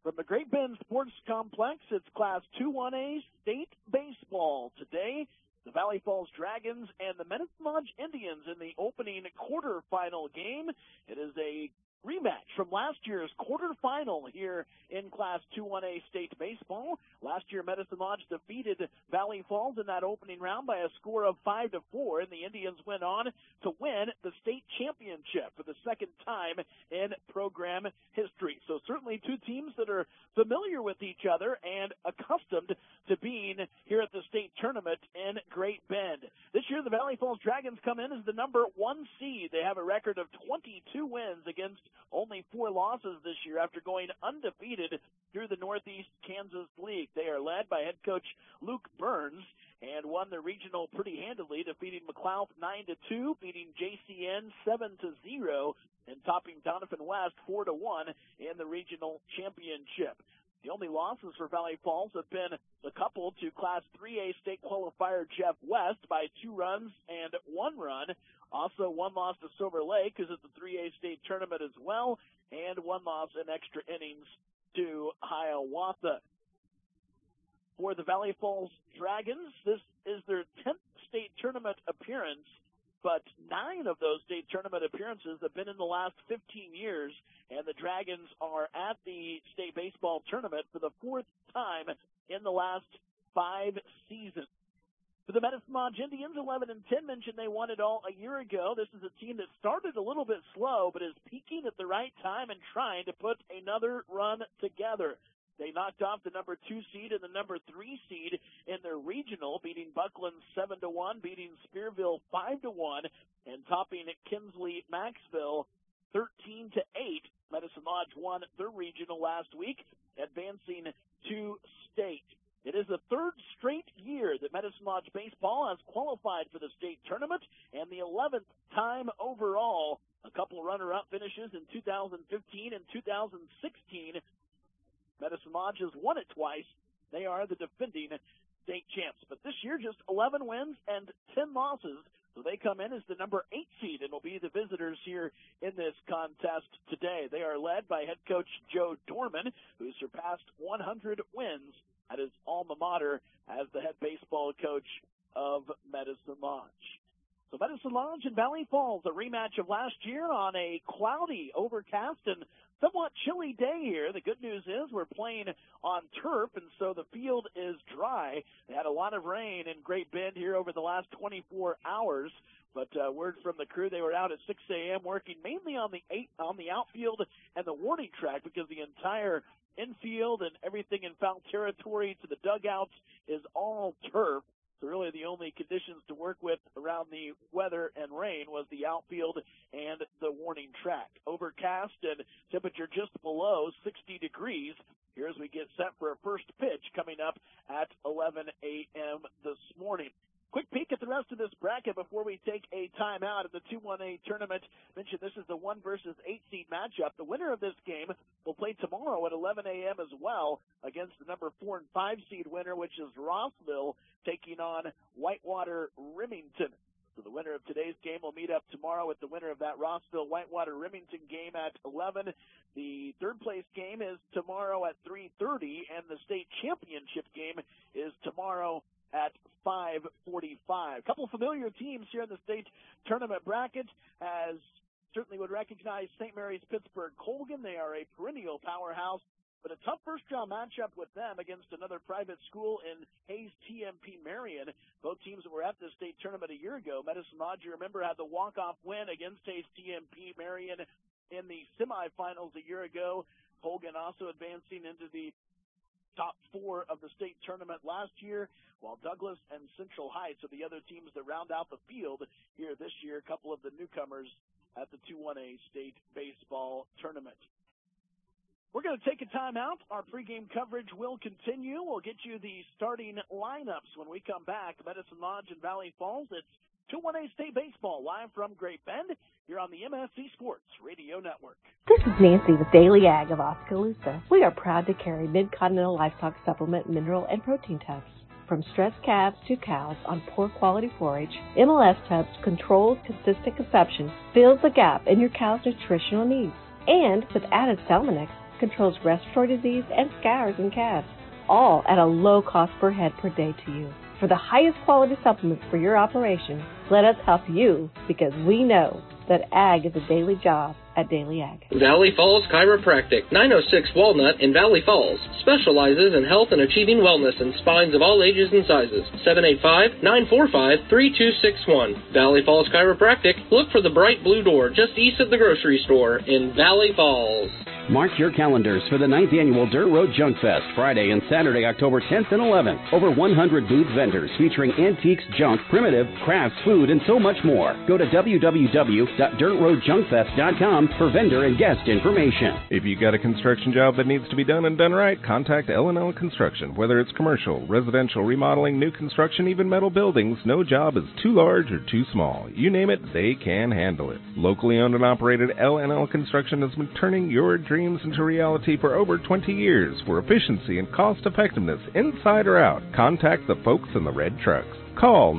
From the Great Bend Sports Complex, it's Class 2-1A state baseball. Today, the Valley Falls Dragons and the Medicine Lodge Indians in the opening quarterfinal game. It is a rematch from last year's quarterfinal here in Class 2-1A state baseball. Last year, Medicine Lodge defeated Valley Falls in that opening round by a score of 5-4, and the Indians went on to win the state championship for the second time in program history. So certainly two teams that are familiar with each other and accustomed to being here at the state tournament in Great Bend. This year, the Valley Falls Dragons come in as the number 1 seed. They have a record of 22 wins against only 4 losses this year after going undefeated through the Northeast Kansas League. They are led by head coach Luke Burns and won the regional pretty handily, defeating McLeod 9-2, beating JCN 7-0, and topping Donovan West 4-1 in the regional championship. The only losses for Valley Falls have been a couple to Class 3A state qualifier Jeff West by 2 runs and 1 run. Also, 1 loss to Silver Lake, who's at the 3A state tournament as well, and 1 loss in extra innings to Hiawatha. For the Valley Falls Dragons, this is their 10th state tournament appearance, but 9 of those state tournament appearances have been in the last 15 years, and the Dragons are at the state baseball tournament for the 4th time in the last 5 seasons. For the Medicine Lodge Indians, 11-10, mentioned they won it all a year ago. This is a team that started a little bit slow, but is peaking at the right time and trying to put another run together. They knocked off the number 2 seed and the number 3 seed in their regional, beating Buckland 7-1, beating Spearville 5-1, and topping Kinsley Maxville 13-8. Medicine Lodge won their regional last week, advancing to state. It is the 3rd straight year that Medicine Lodge baseball has qualified for the state tournament, and the 11th time overall. A couple runner-up finishes in 2015 and 2016. Medicine Lodge has won it twice. They are the defending state champs. But this year, just 11 wins and 10 losses. So they come in as the number 8 seed and will be the visitors here in this contest today. They are led by head coach Joe Dorman, who surpassed 100 wins at his alma mater as the head baseball coach of Medicine Lodge. So Medicine Lodge and Valley Falls, a rematch of last year on a cloudy, overcast, and somewhat chilly day here. The good news is we're playing on turf, and so the field is dry. They had a lot of rain in Great Bend here over the last 24 hours, but word from the crew, they were out at 6 a.m. working mainly on the outfield and the warning track because the entire infield and everything in foul territory to the dugouts is all turf. So really the only conditions to work with around the weather and rain was the outfield and the warning track. Overcast and temperature just below 60 degrees here as we get set for a first pitch coming up at 11 a.m. this morning. Quick peek at the rest of this bracket before we take a timeout at the 2-1A tournament. Mentioned this is the 1 versus 8 seed matchup. The winner of this game will play tomorrow at 11 a.m. as well against the number 4 and 5 seed winner, which is Rossville, taking on Whitewater Remington. So the winner of today's game will meet up tomorrow with the winner of that Rossville-Whitewater Remington game at 11. The third place game is tomorrow at 3:30, and the state championship game is tomorrow at 5:45. A couple familiar teams here in the state tournament bracket, as certainly would recognize St. Mary's Pittsburgh Colgan. They are a perennial powerhouse, but a tough first-round matchup with them against another private school in Hayes TMP Marion. Both teams that were at the state tournament a year ago. Medicine Lodge, you remember, had the walk-off win against Hayes TMP Marion in the semifinals a year ago. Colgan also advancing into the top 4 of the state tournament last year, while Douglas and Central Heights are the other teams that round out the field here this year, a couple of the newcomers at the 2-1A state baseball tournament. We're going to take a timeout. Our pregame coverage will continue. We'll get you the starting lineups when we come back. Medicine Lodge and Valley Falls. It's 2-1A State Baseball live from Great Bend here on the MSC Sports Radio Network. This is Nancy with Daily Ag of Oskaloosa. We are proud to carry Mid-Continental Livestock Supplement mineral and protein tubs. From stressed calves to cows on poor quality forage, MLS Tubs controls consistent consumption, fills the gap in your cow's nutritional needs. And with added Salmonex, controls respiratory disease and scours in calves, all at a low cost per head per day to you. For the highest quality supplements for your operation, let us help you, because we know that ag is a daily job at Daily Ag. Valley Falls Chiropractic, 906 Walnut in Valley Falls, specializes in health and achieving wellness in spines of all ages and sizes. 785-945-3261. Valley Falls Chiropractic. Look for the bright blue door just east of the grocery store in Valley Falls. Mark your calendars for the 9th Annual Dirt Road Junk Fest, Friday and Saturday, October 10th and 11th. Over 100 booth vendors featuring antiques, junk, primitive, crafts, food, and so much more. Go to www.dirtroadjunkfest.com for vendor and guest information. If you got a construction job that needs to be done and done right, contact L&L Construction. Whether it's commercial, residential, remodeling, new construction, even metal buildings, no job is too large or too small. You name it, they can handle it. Locally owned and operated, L&L Construction has been turning your dreams into reality for over 20 years. For efficiency and cost effectiveness, inside or out, contact the folks in the red trucks. Call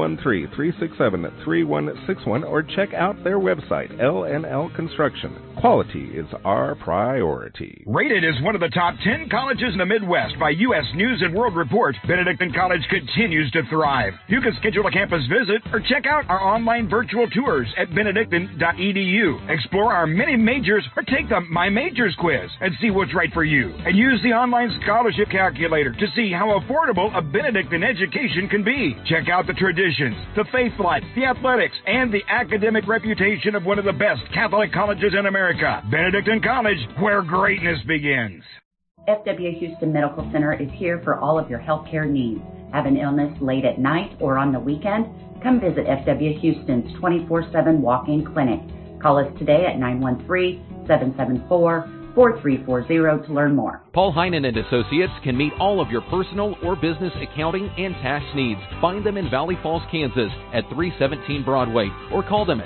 913-367-3161 or check out their website, LNL Construction. Quality is our priority. Rated as one of the top 10 colleges in the Midwest by U.S. News & World Report, Benedictine College continues to thrive. You can schedule a campus visit or check out our online virtual tours at benedictine.edu. Explore our many majors or take the My Majors quiz and see what's right for you. And use the online scholarship calculator to see how affordable a Benedictine education can be. Check out the traditions, the faith life, the athletics, and the academic reputation of one of the best Catholic colleges in America. Benedictine College, where greatness begins. FW Houston Medical Center is here for all of your healthcare needs. Have an illness late at night or on the weekend? Come visit FW Houston's 24/7 walk-in clinic. Call us today at 913-774-4340 to learn more. Paul Heinen and Associates can meet all of your personal or business accounting and tax needs. Find them in Valley Falls, Kansas at 317 Broadway or call them at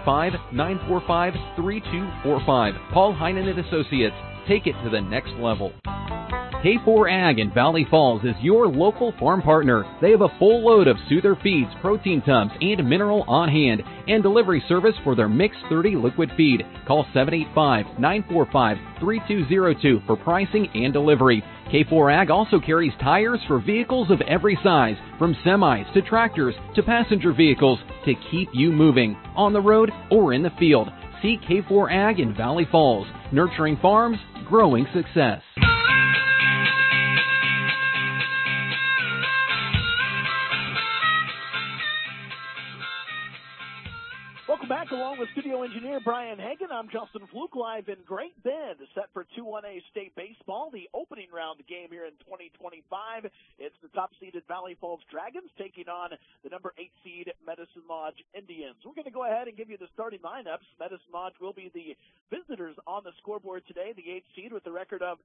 785-945-3245. Paul Heinen and Associates. Take it to the next level. K4 Ag in Valley Falls is your local farm partner. They have a full load of Soother feeds, protein tubs, and mineral on hand, and delivery service for their Mix 30 liquid feed. Call 785-945-3202 for pricing and delivery. K4 Ag also carries tires for vehicles of every size, from semis to tractors to passenger vehicles, to keep you moving on the road or in the field. See K4 Ag in Valley Falls, nurturing farms, growing success. Welcome back, along with studio engineer Brian Hagan. I'm Justin Fluke, live in Great Bend, set for 2-1A state baseball, the opening round game here in 2025. It's the top-seeded Valley Falls Dragons taking on the number 8 seed Medicine Lodge Indians. We're going to go ahead and give you the starting lineups. Medicine Lodge will be the visitors on the scoreboard today, the 8 seed with a record of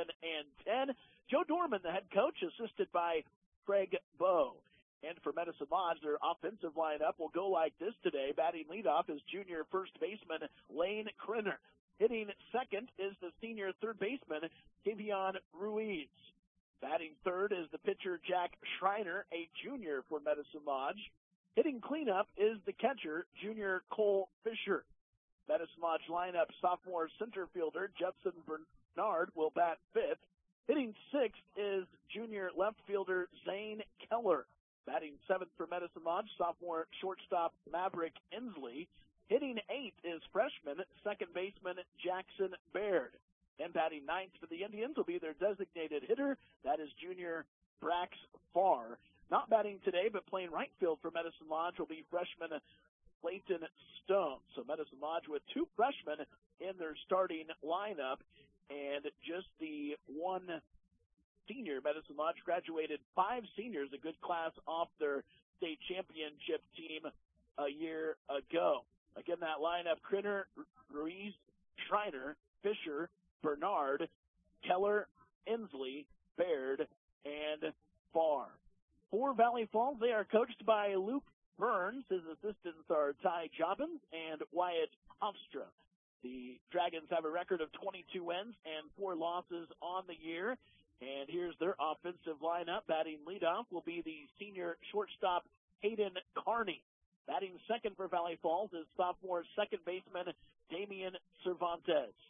11-10. Joe Dorman, the head coach, assisted by Craig Bowe. And for Medicine Lodge, their offensive lineup will go like this today. Batting leadoff is junior first baseman Lane Krenner. Hitting second is the senior third baseman Kevion Ruiz. Batting third is the pitcher Jack Schreiner, a junior for Medicine Lodge. Hitting cleanup is the catcher junior Cole Fisher. Medicine Lodge lineup sophomore center fielder Judson Bernard will bat fifth. Hitting sixth is junior left fielder Zane Keller. Batting seventh for Medicine Lodge, sophomore shortstop Maverick Inslee. Hitting eighth is freshman second baseman Jackson Baird. And batting ninth for the Indians will be their designated hitter. That is junior Brax Farr. Not batting today, but playing right field for Medicine Lodge will be freshman Clayton Stone. So Medicine Lodge with 2 freshmen in their starting lineup, and just the one senior. Medicine Lodge graduated 5 seniors, a good class off their state championship team a year ago. Again, that lineup: Krenner, Ruiz, Schreiner, Fisher, Bernard, Keller, Inslee, Baird, and Farr. For Valley Falls, they are coached by Luke Burns. His assistants are Ty Jobbins and Wyatt Hofstra. The Dragons have a record of 22 wins and 4 losses on the year. And here's their offensive lineup. Batting leadoff will be the senior shortstop Hayden Carney. Batting second for Valley Falls is sophomore second baseman Damian Cervantes.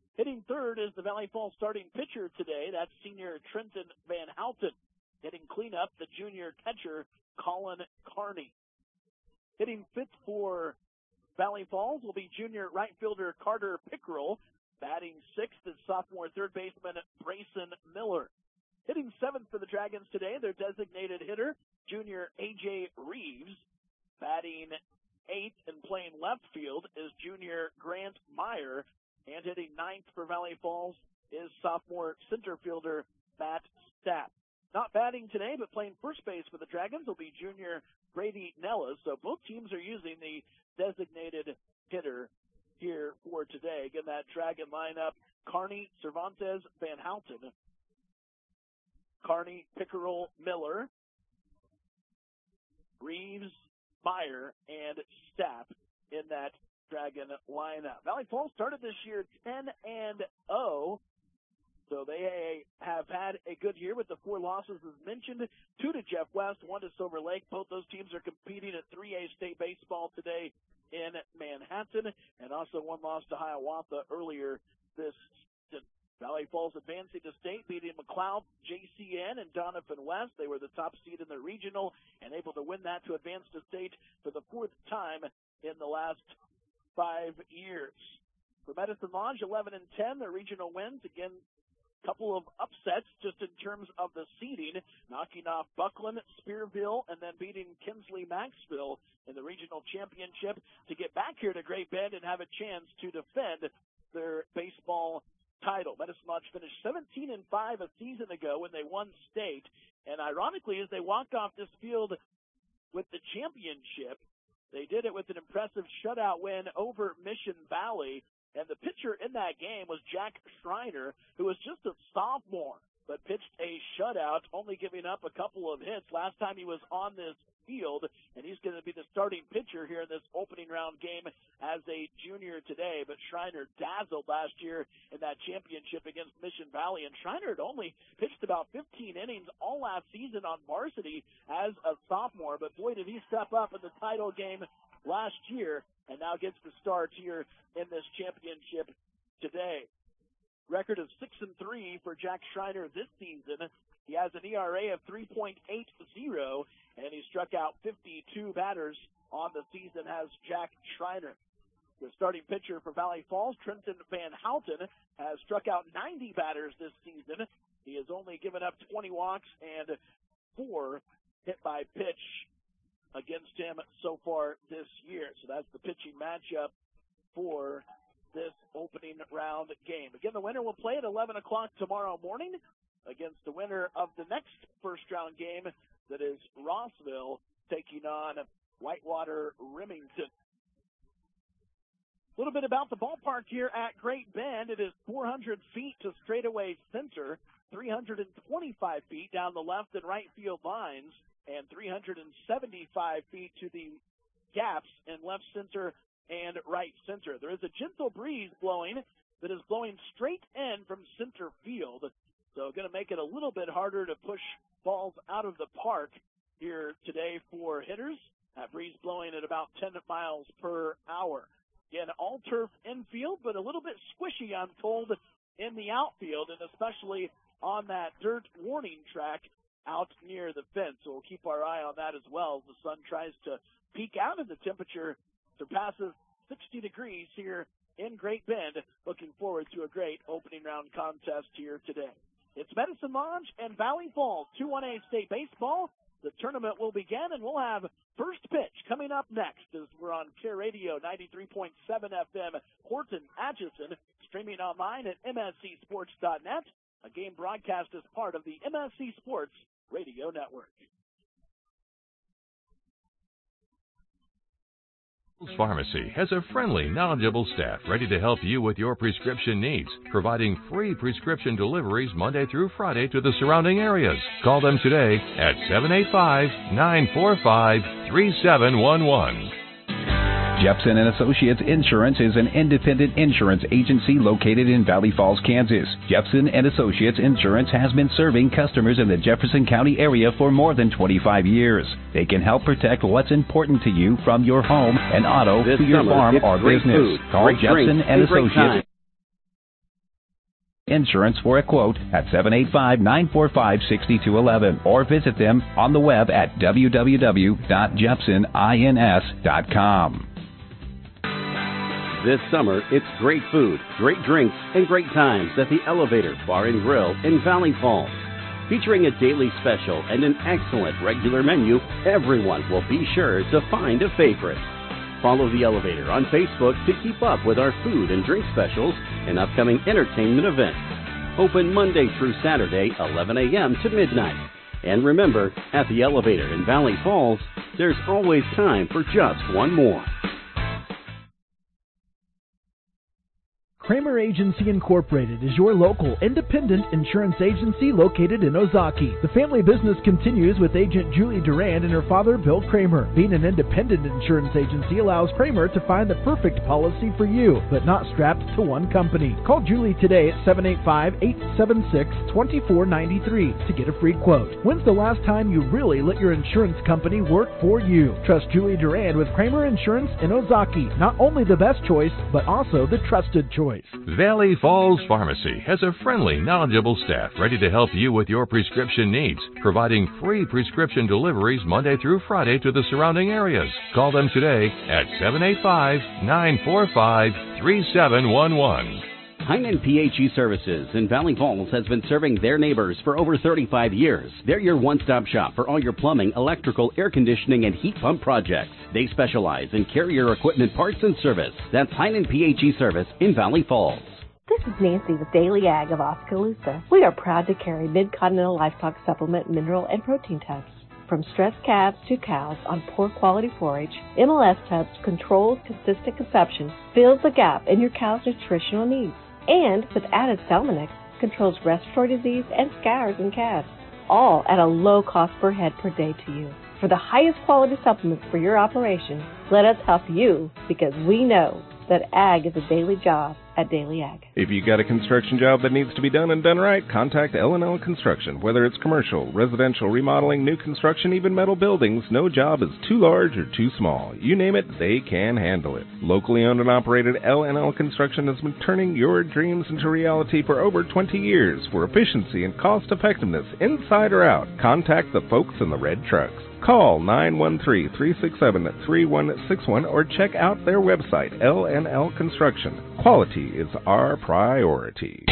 Hitting third is the Valley Falls starting pitcher today. That's senior Trenton Van Houten. Hitting cleanup, the junior catcher, Colin Carney. Hitting fifth for Valley Falls will be junior right fielder Carter Pickerel. Batting sixth is sophomore third baseman Brayson Miller. Hitting seventh for the Dragons today, their designated hitter, junior A.J. Reeves. Batting eighth and playing left field is junior Grant Meyer. And hitting ninth for Valley Falls is sophomore center fielder Matt Stapp. Not batting today, but playing first base for the Dragons will be junior Brady Nellis. So both teams are using the designated hitter here for today. Again, that Dragon lineup, Carney, Cervantes, Van Houten, Carney, Pickerel, Miller, Reeves, Meyer, and Stapp in that Dragon lineup. Valley Falls started this year 10-0, so they have had a good year with the 4 losses as mentioned, 2 to Jeff West, 1 to Silver Lake. Both those teams are competing at 3A state baseball today in Manhattan, and also 1 loss to Hiawatha earlier this season. Valley Falls advancing to state, beating McLeod, JCN, and Donovan West. They were the top seed in the regional and able to win that to advance to state for the 4th time in the last 5 years. For Medicine Lodge, 11-10, their regional wins. Again, a couple of upsets just in terms of the seeding, knocking off Buckland, Spearville, and then beating Kinsley Maxville in the regional championship to get back here to Great Bend and have a chance to defend their baseball title. Medicine Lodge finished 17-5 a season ago when they won state, and ironically, as they walked off this field with the championship, they did it with an impressive shutout win over Mission Valley, and the pitcher in that game was Jack Schreiner, who was just a sophomore, but pitched a shutout, only giving up a couple of hits last time he was on this field, and he's going to be the starting pitcher here in this opening round game as a junior today. But Schreiner dazzled last year in that championship against Mission Valley, and Schreiner had only pitched about 15 innings all last season on varsity as a sophomore, but boy, did he step up in the title game last year, and now gets the start here in this championship today. Record of 6-3 for Jack Schreiner this season. He has an ERA of 3.80, and he struck out 52 batters on the season as Jack Schreiner. The starting pitcher for Valley Falls, Trenton Van Houten, has struck out 90 batters this season. He has only given up 20 walks and 4 hit by pitch against him so far this year. So that's the pitching matchup for this opening round game. Again, the winner will play at 11 o'clock tomorrow morning against the winner of the next first round game, that is Rossville taking on Whitewater Remington. A little bit about the ballpark here at Great Bend. It is 400 feet to straightaway center, 325 feet down the left and right field lines, and 375 feet to the gaps in left center and right center. There is a gentle breeze blowing that is blowing straight in from center field, so going to make it a little bit harder to push balls out of the park here today for hitters. That breeze blowing at about 10 miles per hour. Again, all turf infield, but a little bit squishy, I'm told, in the outfield, and especially on that dirt warning track out near the fence. So we'll keep our eye on that as well as the sun tries to peek out and the temperature surpasses 60 degrees here in Great Bend. Looking forward to a great opening round contest here today. It's Medicine Lodge and Valley Falls 2-1A state baseball. The tournament will begin, and we'll have first pitch coming up next as we're on Care Radio 93.7 FM, Horton, Atchison, streaming online at mscsports.net. A game broadcast as part of the MSC Sports Radio Network. Pharmacy has a friendly, knowledgeable staff ready to help you with your prescription needs, providing free prescription deliveries Monday through Friday to the surrounding areas. Call them today at 785-945-3711. Jepson & Associates Insurance is an independent insurance agency located in Valley Falls, Kansas. Jepson & Associates Insurance has been serving customers in the Jefferson County area for more than 25 years. They can help protect what's important to you, from your home and auto to your farm or business. Call Jepson & Associates. Insurance for a quote at 785-945-6211 or visit them on the web at www.jepsonins.com. This summer, it's great food, great drinks, and great times at the Elevator Bar and Grill in Valley Falls. Featuring a daily special and an excellent regular menu, everyone will be sure to find a favorite. Follow the Elevator on Facebook to keep up with our food and drink specials and upcoming entertainment events. Open Monday through Saturday, 11 a.m. to midnight. And remember, at the Elevator in Valley Falls, there's always time for just one more. Kramer Agency Incorporated is your local independent insurance agency located in Ozaki. The family business continues with agent Julie Durand and her father, Bill Kramer. Being an independent insurance agency allows Kramer to find the perfect policy for you, but not strapped to one company. Call Julie today at 785-876-2493 to get a free quote. When's the last time you really let your insurance company work for you? Trust Julie Durand with Kramer Insurance in Ozaki. Not only the best choice, but also the trusted choice. Valley Falls Pharmacy has a friendly, knowledgeable staff ready to help you with your prescription needs, providing free prescription deliveries Monday through Friday to the surrounding areas. Call them today at 785-945-3711. Heinen PHE Services in Valley Falls has been serving their neighbors for over 35 years. They're your one-stop shop for all your plumbing, electrical, air conditioning, and heat pump projects. They specialize in carrier equipment parts and service. That's Heinen PHE Service in Valley Falls. This is Nancy with Daily Ag of Oskaloosa. We are proud to carry Mid-Continental Livestock Supplement mineral and protein tubs. From stressed calves to cows on poor quality forage, MLS Tubs controls consistent consumption, fills the gap in your cow's nutritional needs. And with added Salmonix, controls respiratory disease and scours in calves, all at a low cost per head per day to you. For the highest quality supplements for your operation, let us help you, because we know that ag is a daily job at Daily Ag. If you got a construction job that needs to be done and done right, contact L&L Construction. Whether it's commercial, residential, remodeling, new construction, even metal buildings, no job is too large or too small. You name it, they can handle it. Locally owned and operated, L&L Construction has been turning your dreams into reality for over 20 years. For efficiency and cost effectiveness, inside or out, contact the folks in the red trucks. Call 913-367-3161 or check out their website, L&L Construction. Quality is our priority.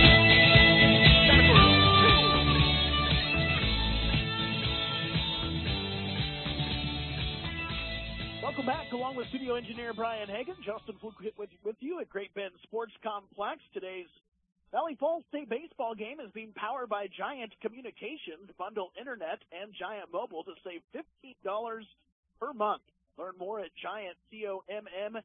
Welcome back, along with studio engineer Brian Hagan. Justin Fluke with you at Great Bend Sports Complex. Today's Valley Falls State baseball game is being powered by Giant Communications. Bundle internet and Giant Mobile to save $15 per month. Learn more at giantcomm.net.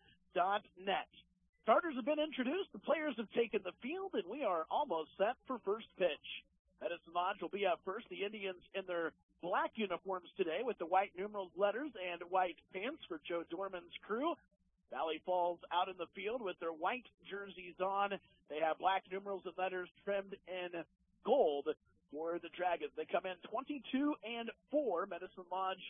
Starters have been introduced, the players have taken the field, and we are almost set for first pitch. Medicine Lodge will be up first. The Indians in their black uniforms today with the white numerals letters and white pants for Joe Dorman's crew. Valley Falls out in the field with their white jerseys on. They have black numerals and letters trimmed in gold for the Dragons. They come in 22-4. Medicine Lodge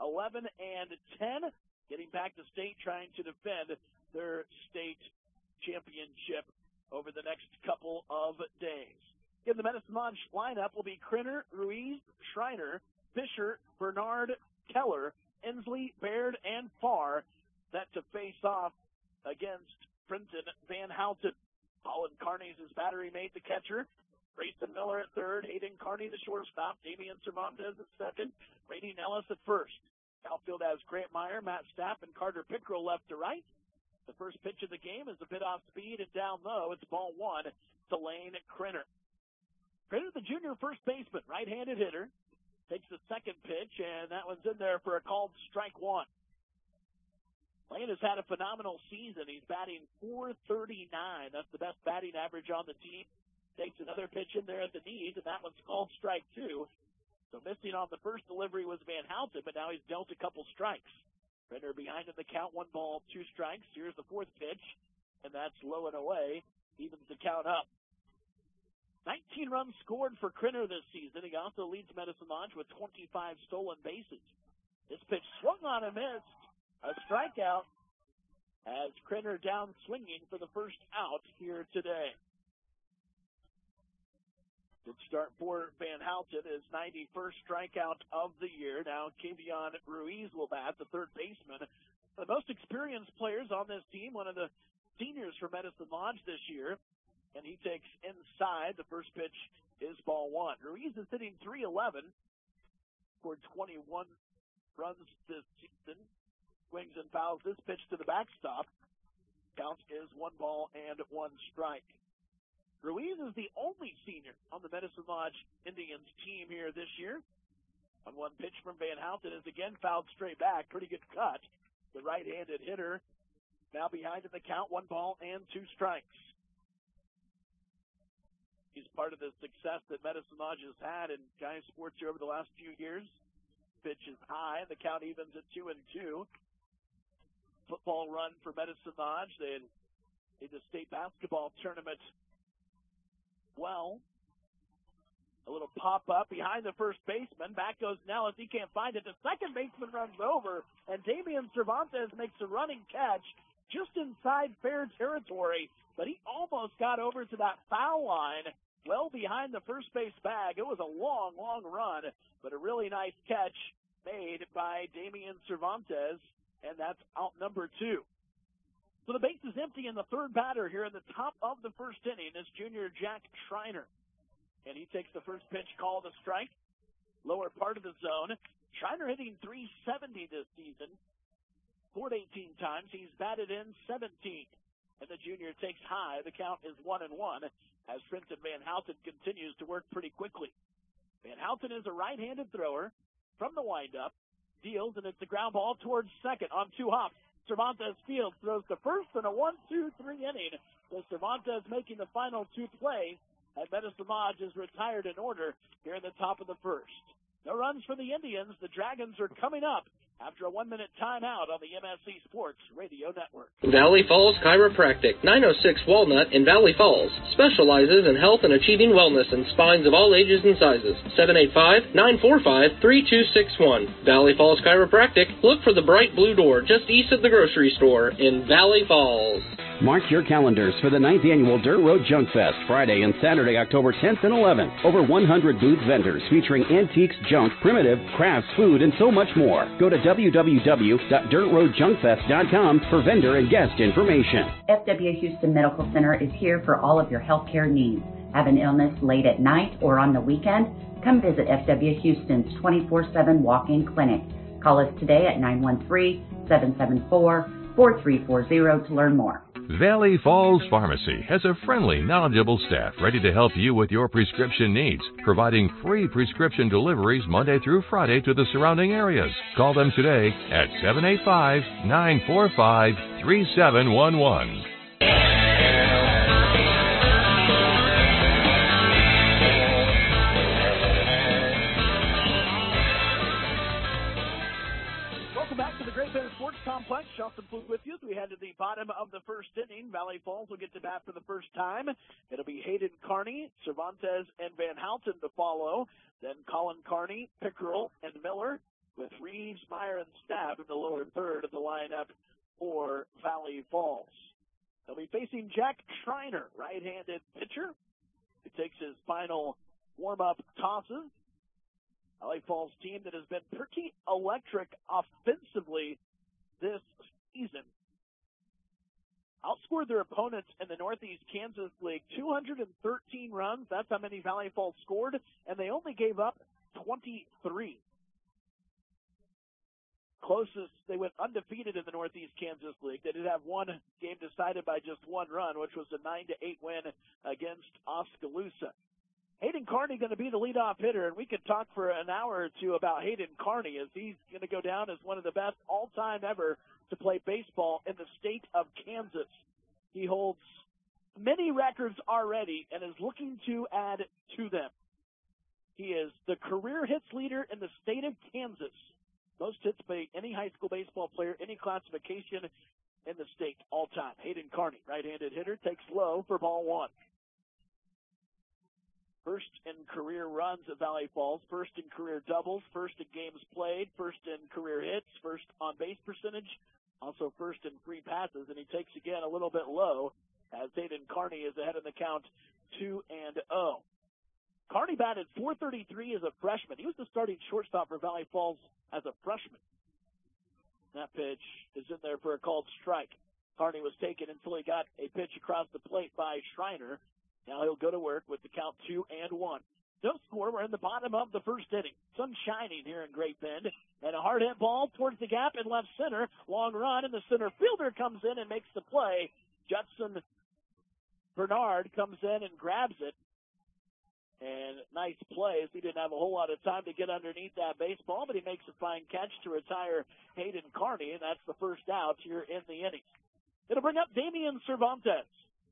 11-10. Getting back to state, trying to defend their state championship over the next couple of days. In the Medicine Lodge lineup will be Krenner, Ruiz, Schreiner, Fisher, Bernard, Keller, Inslee, Baird, and Farr, set to face off against Princeton Van Houten. Colin Carney's his battery mate, the catcher. Grayson Miller at third, Hayden Carney the shortstop, Damian Cervantes at second, Brady Nellis at first. Outfield has Grant Meyer, Matt Stapp, and Carter Pickrell left to right. The first pitch of the game is a bit off speed and down low. It's ball one to Lane Krenner. Krenner, the junior first baseman, right-handed hitter, takes the second pitch, and that one's in there for a called strike one. Lane has had a phenomenal season. He's batting .439. That's the best batting average on the team. Takes another pitch in there at the knees, and that one's called strike two. So missing on the first delivery was Van Houten, but now he's dealt a couple strikes. Krenner behind in the count, 1 ball, 2 strikes. Here's the fourth pitch, and that's low and away. Evens the count up. 19 runs scored for Krenner this season. He also leads Medicine Lodge with 25 stolen bases. This pitch swung on and missed. A strikeout as Krenner down swinging for the first out here today. Good start for Van Houten, his 91st strikeout of the year. Now Kavion Ruiz will bat, the third baseman. The most experienced players on this team, one of the seniors for Medicine Lodge this year, and he takes inside. The first pitch is ball one. Ruiz is hitting .311, scored 21 runs this season. Swings and fouls this pitch to the backstop. Count is 1 ball and 1 strike. Ruiz is the only senior on the Medicine Lodge Indians team here this year. On one pitch from Van Houten is again fouled straight back. Pretty good cut. The right-handed hitter now behind in the count, 1 ball and 2 strikes. He's part of the success that Medicine Lodge has had in Guy Sports here over the last few years. Pitch is high, and the count evens at 2-2. Football run for Medicine Lodge. They made the state basketball tournament well. A little pop-up behind the first baseman. Back goes Nellis. He can't find it. The second baseman runs over, and Damian Cervantes makes a running catch just inside fair territory, but he almost got over to that foul line, well behind the first base bag. It was a long, long run, but a really nice catch made by Damian Cervantes, and that's out number 2. So the base is empty, and the third batter here in the top of the first inning is junior Jack Schreiner. And he takes the first pitch called a strike, lower part of the zone. Schreiner hitting .370 this season. Scored 18 times. He's batted in 17. And the junior takes high. The count is 1-1 as Trenton Van Houten continues to work pretty quickly. Van Houten is a right-handed thrower from the windup. Deals, and it's a ground ball towards second on 2 hops. Cervantes fields, throws to first in a 1-2-3 inning. With Cervantes making the final 2 plays, and Medicine Lodge is retired in order here in the top of the first. No runs for the Indians. The Dragons are coming up after a 1-minute timeout on the MSC Sports Radio Network. Valley Falls Chiropractic, 906 Walnut in Valley Falls, specializes in health and achieving wellness in spines of all ages and sizes. 785-945-3261. Valley Falls Chiropractic. Look for the bright blue door just east of the grocery store in Valley Falls. Mark your calendars for the 9th Annual Dirt Road Junk Fest, Friday and Saturday, October 10th and 11th. Over 100 booth vendors featuring antiques, junk, primitive, crafts, food, and so much more. Go to www.dirtroadjunkfest.com for vendor and guest information. FW Houston Medical Center is here for all of your healthcare needs. Have an illness late at night or on the weekend? Come visit FW Houston's 24/7 walk-in clinic. Call us today at 913-774-4340 to learn more. Valley Falls Pharmacy has a friendly, knowledgeable staff ready to help you with your prescription needs, providing free prescription deliveries Monday through Friday to the surrounding areas. Call them today at 785-945-3711. Complex. Shelton Fluke with you as we head to the bottom of the first inning. Valley Falls will get to bat for the first time. It'll be Hayden Carney, Cervantes, and Van Houten to follow. Then Colin Carney, Pickerel, and Miller with Reeves, Meyer, and Stab in the lower third of the lineup for Valley Falls. They'll be facing Jack Schreiner, right-handed pitcher, who takes his final warm-up tosses. Valley Falls team that has been pretty electric offensively this season. Outscored their opponents in the Northeast Kansas League 213 runs. That's how many Valley Falls scored, and they only gave up 23. Closest, they went undefeated in the Northeast Kansas League. They did have one game decided by just 1 run, which was a 9-8 win against Oskaloosa. Hayden Carney going to be the leadoff hitter, and we could talk for an hour or two about Hayden Carney as he's going to go down as one of the best all-time ever to play baseball in the state of Kansas. He holds many records already and is looking to add to them. He is the career hits leader in the state of Kansas. Most hits by any high school baseball player, any classification in the state all-time. Hayden Carney, right-handed hitter, takes low for ball 1. First in career runs at Valley Falls, first in career doubles, first in games played, first in career hits, first on base percentage, also first in free passes, and he takes again a little bit low as Hayden Carney is ahead in the count 2-0. Carney batted .433 as a freshman. He was the starting shortstop for Valley Falls as a freshman. That pitch is in there for a called strike. Carney was taken until he got a pitch across the plate by Schreiner. Now he'll go to work with the count 2-1. No score. We're in the bottom of the first inning. Sun shining here in Great Bend. And a hard hit ball towards the gap in left center. Long run, and the center fielder comes in and makes the play. Judson Bernard comes in and grabs it. And nice plays. He didn't have a whole lot of time to get underneath that baseball, but he makes a fine catch to retire Hayden Carney, and that's the first out here in the inning. It'll bring up Damian Cervantes.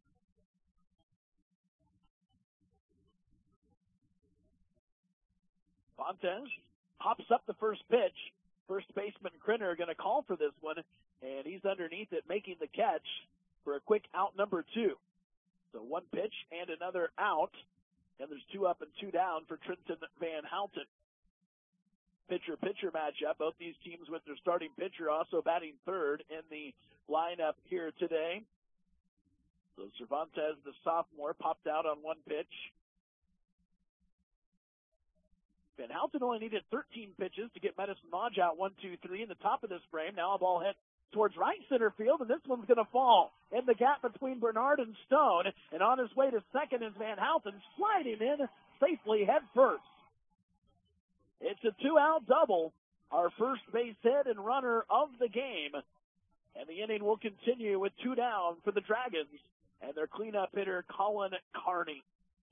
Cervantes pops up the first pitch. First baseman Krenner going to call for this one, and he's underneath it making the catch for a quick out number 2. So one pitch and another out, and there's 2 up and 2 down for Trenton Van Houten. Pitcher-pitcher matchup. Both these teams with their starting pitcher also batting third in the lineup here today. So Cervantes, the sophomore, popped out on one pitch. Van Houten only needed 13 pitches to get Medicine Lodge out 1-2-3 in the top of this frame. Now a ball hit towards right center field, and this one's going to fall in the gap between Bernard and Stone. And on his way to second is Van Houten sliding in safely head first. It's a 2-out double, our first base hit and runner of the game. And the inning will continue with 2 down for the Dragons and their cleanup hitter, Colin Carney.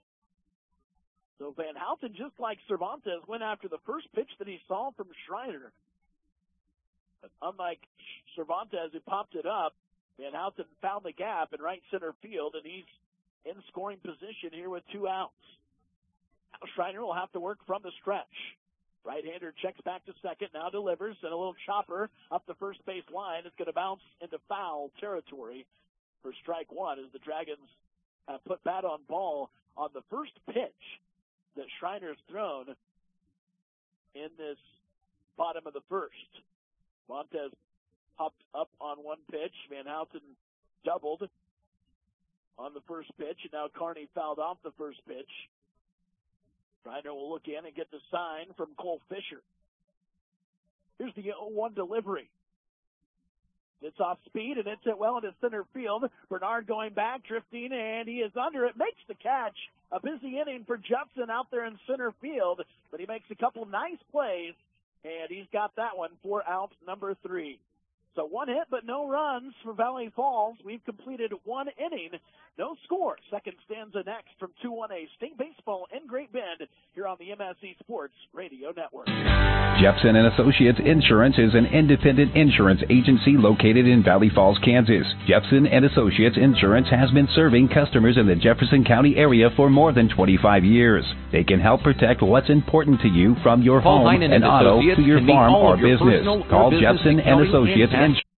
So Van Houten, just like Cervantes, went after the first pitch that he saw from Schreiner. But unlike Cervantes, who popped it up, Van Houten found the gap in right center field, and he's in scoring position here with 2 outs. Now Schreiner will have to work from the stretch. Right-hander checks back to second, now delivers, and a little chopper up the first base line. It's going to bounce into foul territory for strike 1 as the Dragons have put bat on ball on the first pitch that Schreiner's thrown in this bottom of the first. Montez popped up on one pitch. Van Houten doubled on the first pitch, and now Carney fouled off the first pitch. Schreiner will look in and get the sign from Cole Fisher. Here's the 0-1 delivery. It's off speed, and it's hit well into center field. Bernard going back, drifting, and he is under it. Makes the catch. A busy inning for Judson out there in center field, but he makes a couple nice plays, and he's got that one for out number 3. So 1 hit, but no runs for Valley Falls. We've completed 1 inning. No score. Second stanza next from 2-1A State Baseball in Great Bend here on the MSC Sports Radio Network. Jepson & Associates Insurance is an independent insurance agency located in Valley Falls, Kansas. Jepson & Associates Insurance has been serving customers in the Jefferson County area for more than 25 years. They can help protect what's important to you, from your home and auto to your farm or business. Call Jepson & Associates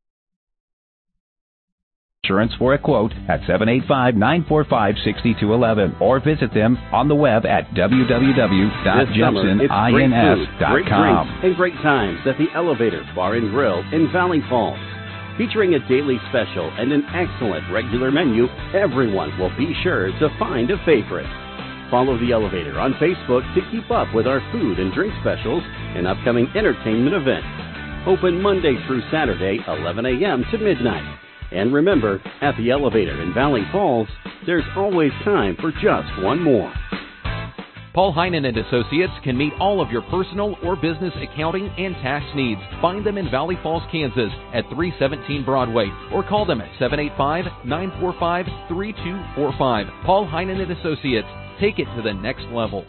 Insurance for a quote at 785-945-6211 or visit them on the web at www.jepsonins.com. Great drinks and great times at the Elevator Bar and Grill in Valley Falls. Featuring a daily special and an excellent regular menu, everyone will be sure to find a favorite. Follow the Elevator on Facebook to keep up with our food and drink specials and upcoming entertainment events. Open Monday through Saturday, 11 a.m. to midnight. And remember, at the Elevator in Valley Falls, there's always time for just one more. Paul Heinen & Associates can meet all of your personal or business accounting and tax needs. Find them in Valley Falls, Kansas at 317 Broadway or call them at 785-945-3245. Paul Heinen & Associates. Take it to the next level.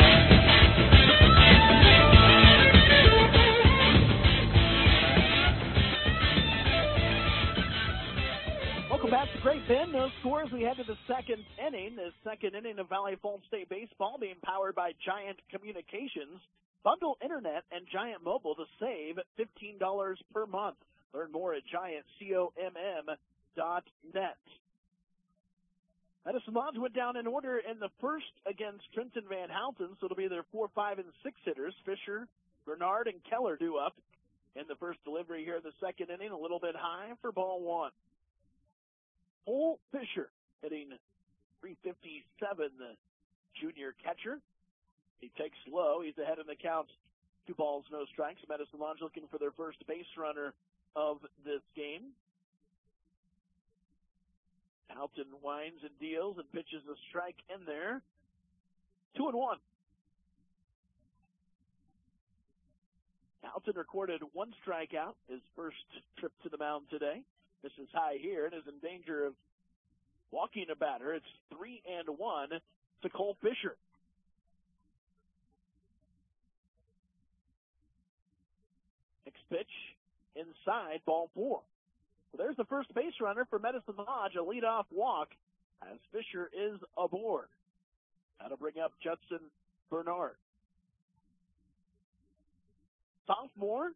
Back to Great Bend. No scores. We head to the second inning. The second inning of Valley Falls State Baseball being powered by Giant Communications. Bundle internet and Giant Mobile to save $15 per month. Learn more at giantcomm.net. Medicine Lodge went down in order in the first against Trenton Van Houten, so it'll be their 4, 5, and 6 hitters. Fisher, Bernard, and Keller due up in the first delivery here in the second inning. A little bit high for ball 1. Cole Fisher hitting .357, the junior catcher. He takes low. He's ahead in the count. 2 balls, no strikes. Medicine Lodge looking for their first base runner of this game. Houghton winds and deals and pitches a strike in there. 2-1. Houghton recorded 1 strikeout his first trip to the mound today. This is high here and is in danger of walking a batter. It's 3-1 to Cole Fisher. Next pitch inside, ball 4. So there's the first base runner for Medicine Lodge, a leadoff walk as Fisher is aboard. That'll bring up Judson Bernard. Sophomore.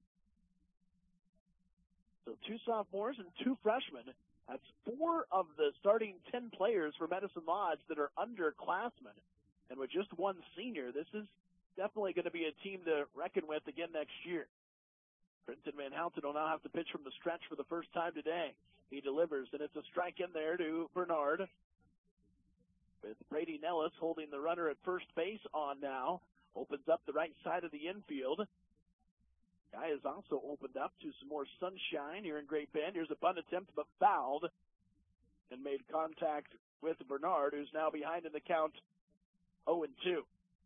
So 2 sophomores and 2 freshmen. That's 4 of the starting 10 players for Medicine Lodge that are underclassmen. And with just 1 senior, this is definitely going to be a team to reckon with again next year. Trenton Van Houten will now have to pitch from the stretch for the first time today. He delivers, and it's a strike in there to Bernard. With Brady Nellis holding the runner at first base on now. Opens up the right side of the infield. Guy has also opened up to some more sunshine here in Great Bend. Here's a bunt attempt, but fouled and made contact with Bernard, who's now behind in the count 0-2.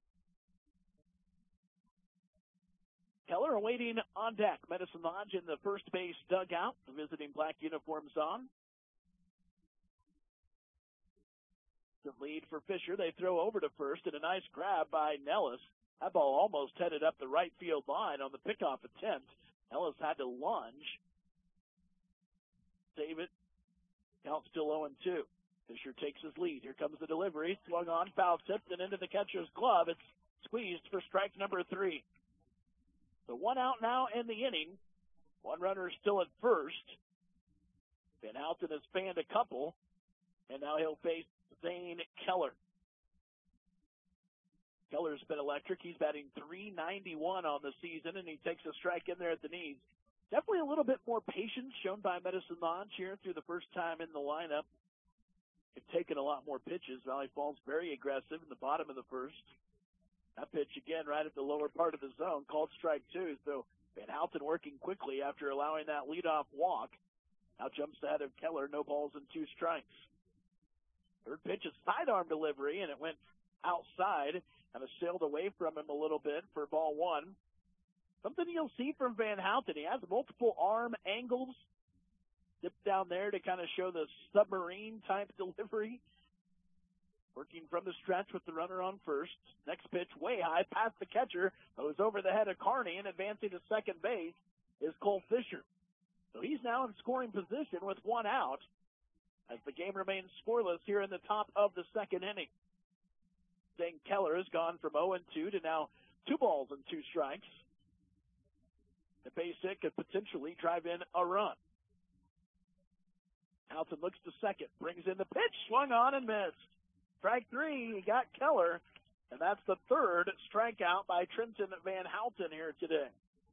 Keller awaiting on deck. Medicine Lodge in the first base dugout, visiting black uniforms on. The lead for Fisher. They throw over to first, and a nice grab by Nellis. That ball almost headed up the right field line on the pickoff attempt. Nellis had to lunge. Save it. Count still 0-2. Fisher takes his lead. Here comes the delivery. Swung on, foul tipped, and into the catcher's glove. It's squeezed for strike number 3. So 1 out now in the inning. 1 runner still at first. Van Houten has fanned a couple, and now he'll face Zane Keller. Keller's been electric. He's batting .391 on the season, and he takes a strike in there at the knees. Definitely a little bit more patience shown by Medicine Lodge here through the first time in the lineup. They've taken a lot more pitches. Valley Falls very aggressive in the bottom of the first. That pitch again right at the lower part of the zone, called strike 2. So Van Houten working quickly after allowing that leadoff walk. Now jumps ahead of Keller, no balls and 2 strikes. Third pitch is sidearm delivery, and it went outside. Kind of sailed away from him a little bit for ball 1. Something you'll see from Van Houten. He has multiple arm angles. Dip down there to kind of show the submarine-type delivery. Working from the stretch with the runner on first. Next pitch way high past the catcher. Goes over the head of Carney, and advancing to second base is Cole Fisher. So he's now in scoring position with 1 out as the game remains scoreless here in the top of the second inning. Zane Keller has gone from 0-2 to now 2 balls and 2 strikes. The base hit could potentially drive in a run. Houten looks to second, brings in the pitch, swung on and missed. Strike 3, he got Keller, and that's the 3rd strikeout by Trenton Van Houten here today.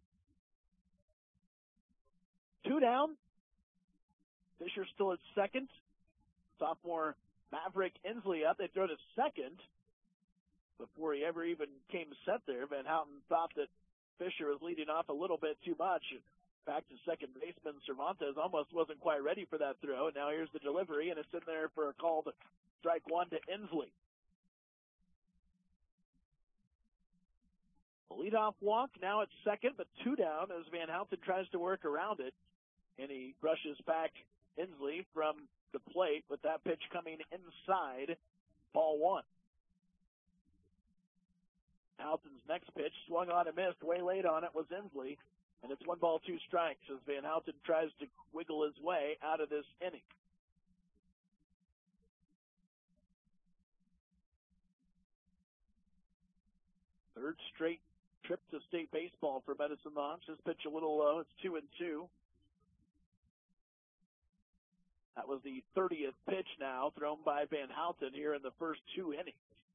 2 down. Fisher still at second. Sophomore Maverick Inslee up. They throw to second. Before he ever even came set there, Van Houten thought that Fisher was leading off a little bit too much. Back to second baseman Cervantes almost wasn't quite ready for that throw. And now here's the delivery, and it's in there for a called strike 1 to Inslee. A leadoff walk now at second, but 2 down as Van Houten tries to work around it. And he brushes back Inslee from the plate with that pitch coming inside, ball 1. Houten's next pitch swung on and missed. Way late on it was Inslee, and it's 1 ball, 2 strikes as Van Houten tries to wiggle his way out of this inning. Third straight trip to state baseball for Medicine Lodge. This pitch a little low. It's 2-2. That was the 30th pitch now thrown by Van Houten here in the first 2 innings.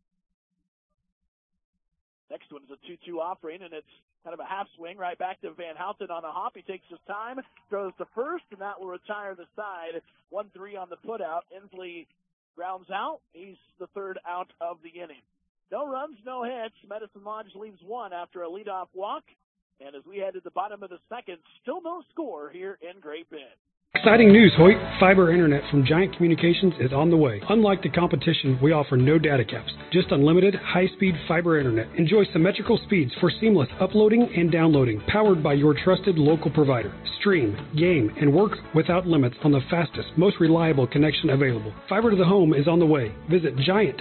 Next one is a 2-2 offering, and it's kind of a half swing right back to Van Houten on a hop. He takes his time, throws to first, and that will retire the side. 1-3 on the putout. Inslee grounds out. He's the 3rd out of the inning. No runs, no hits. Medicine Lodge leaves one after a leadoff walk. And as we head to the bottom of the second, still no score here in Great Bend. Exciting news, Hoyt. Fiber internet from Giant Communications is on the way. Unlike the competition, we offer no data caps, just unlimited high-speed fiber internet. Enjoy symmetrical speeds for seamless uploading and downloading, powered by your trusted local provider. Stream, game, and work without limits on the fastest, most reliable connection available. Fiber to the home is on the way. Visit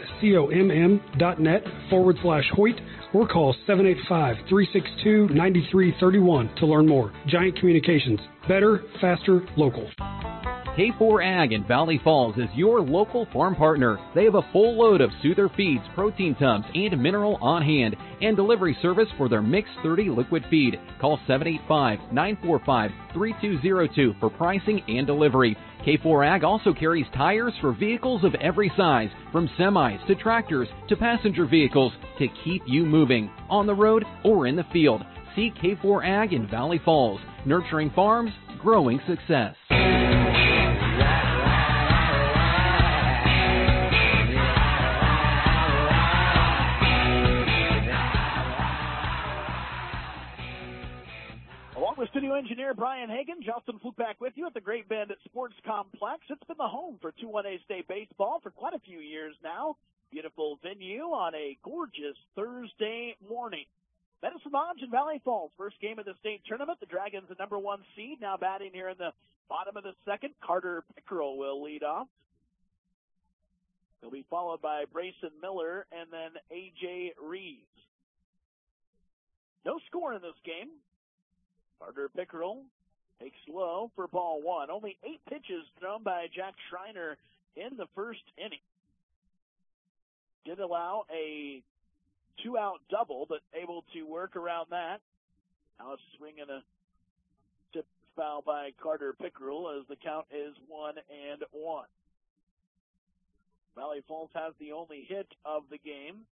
giantcomm.net/Hoyt or call 785-362-9331 to learn more. Giant Communications. Better, faster, local. K4 Ag in Valley Falls is your local farm partner. They have a full load of Soother feeds, protein tubs, and mineral on hand, and delivery service for their Mix 30 liquid feed. Call 785-945-3202 for pricing and delivery. K4 Ag also carries tires for vehicles of every size, from semis to tractors to passenger vehicles, to keep you moving on the road or in the field. See K4 Ag in Valley Falls, nurturing farms, growing success. Along with studio engineer Brian Hagan, Justin Fluke back with you at the Great Bend Sports Complex. It's been the home for 2-1A State baseball for quite a few years now. Beautiful venue on a gorgeous Thursday morning. Medicine Lodge in Valley Falls, first game of the state tournament. The Dragons, the number one seed, now batting here in the bottom of the second. Carter Pickerel will lead off. He'll be followed by Brayson Miller and then A.J. Reeves. No score in this game. Carter Pickerel takes low for ball one. Only 8 pitches thrown by Jack Schreiner in the first inning. Did allow a 2-out double, but able to work around that. Now a swing and a tip foul by Carter Pickerel as the count is 1-1. Valley Falls has the only hit of the game.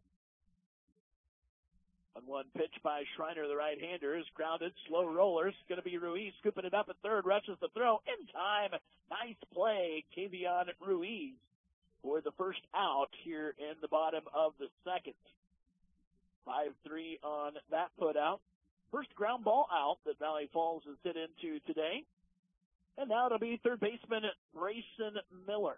On one pitch by Schreiner, the right-hander, is grounded. Slow roller. It's going to be Ruiz scooping it up at third. Rushes the throw. In time. Nice play. Kavion Ruiz for the first out here in the bottom of the second. 5-3 on that put out. First ground ball out that Valley Falls has hit into today. And now it'll be third baseman Brayson Miller.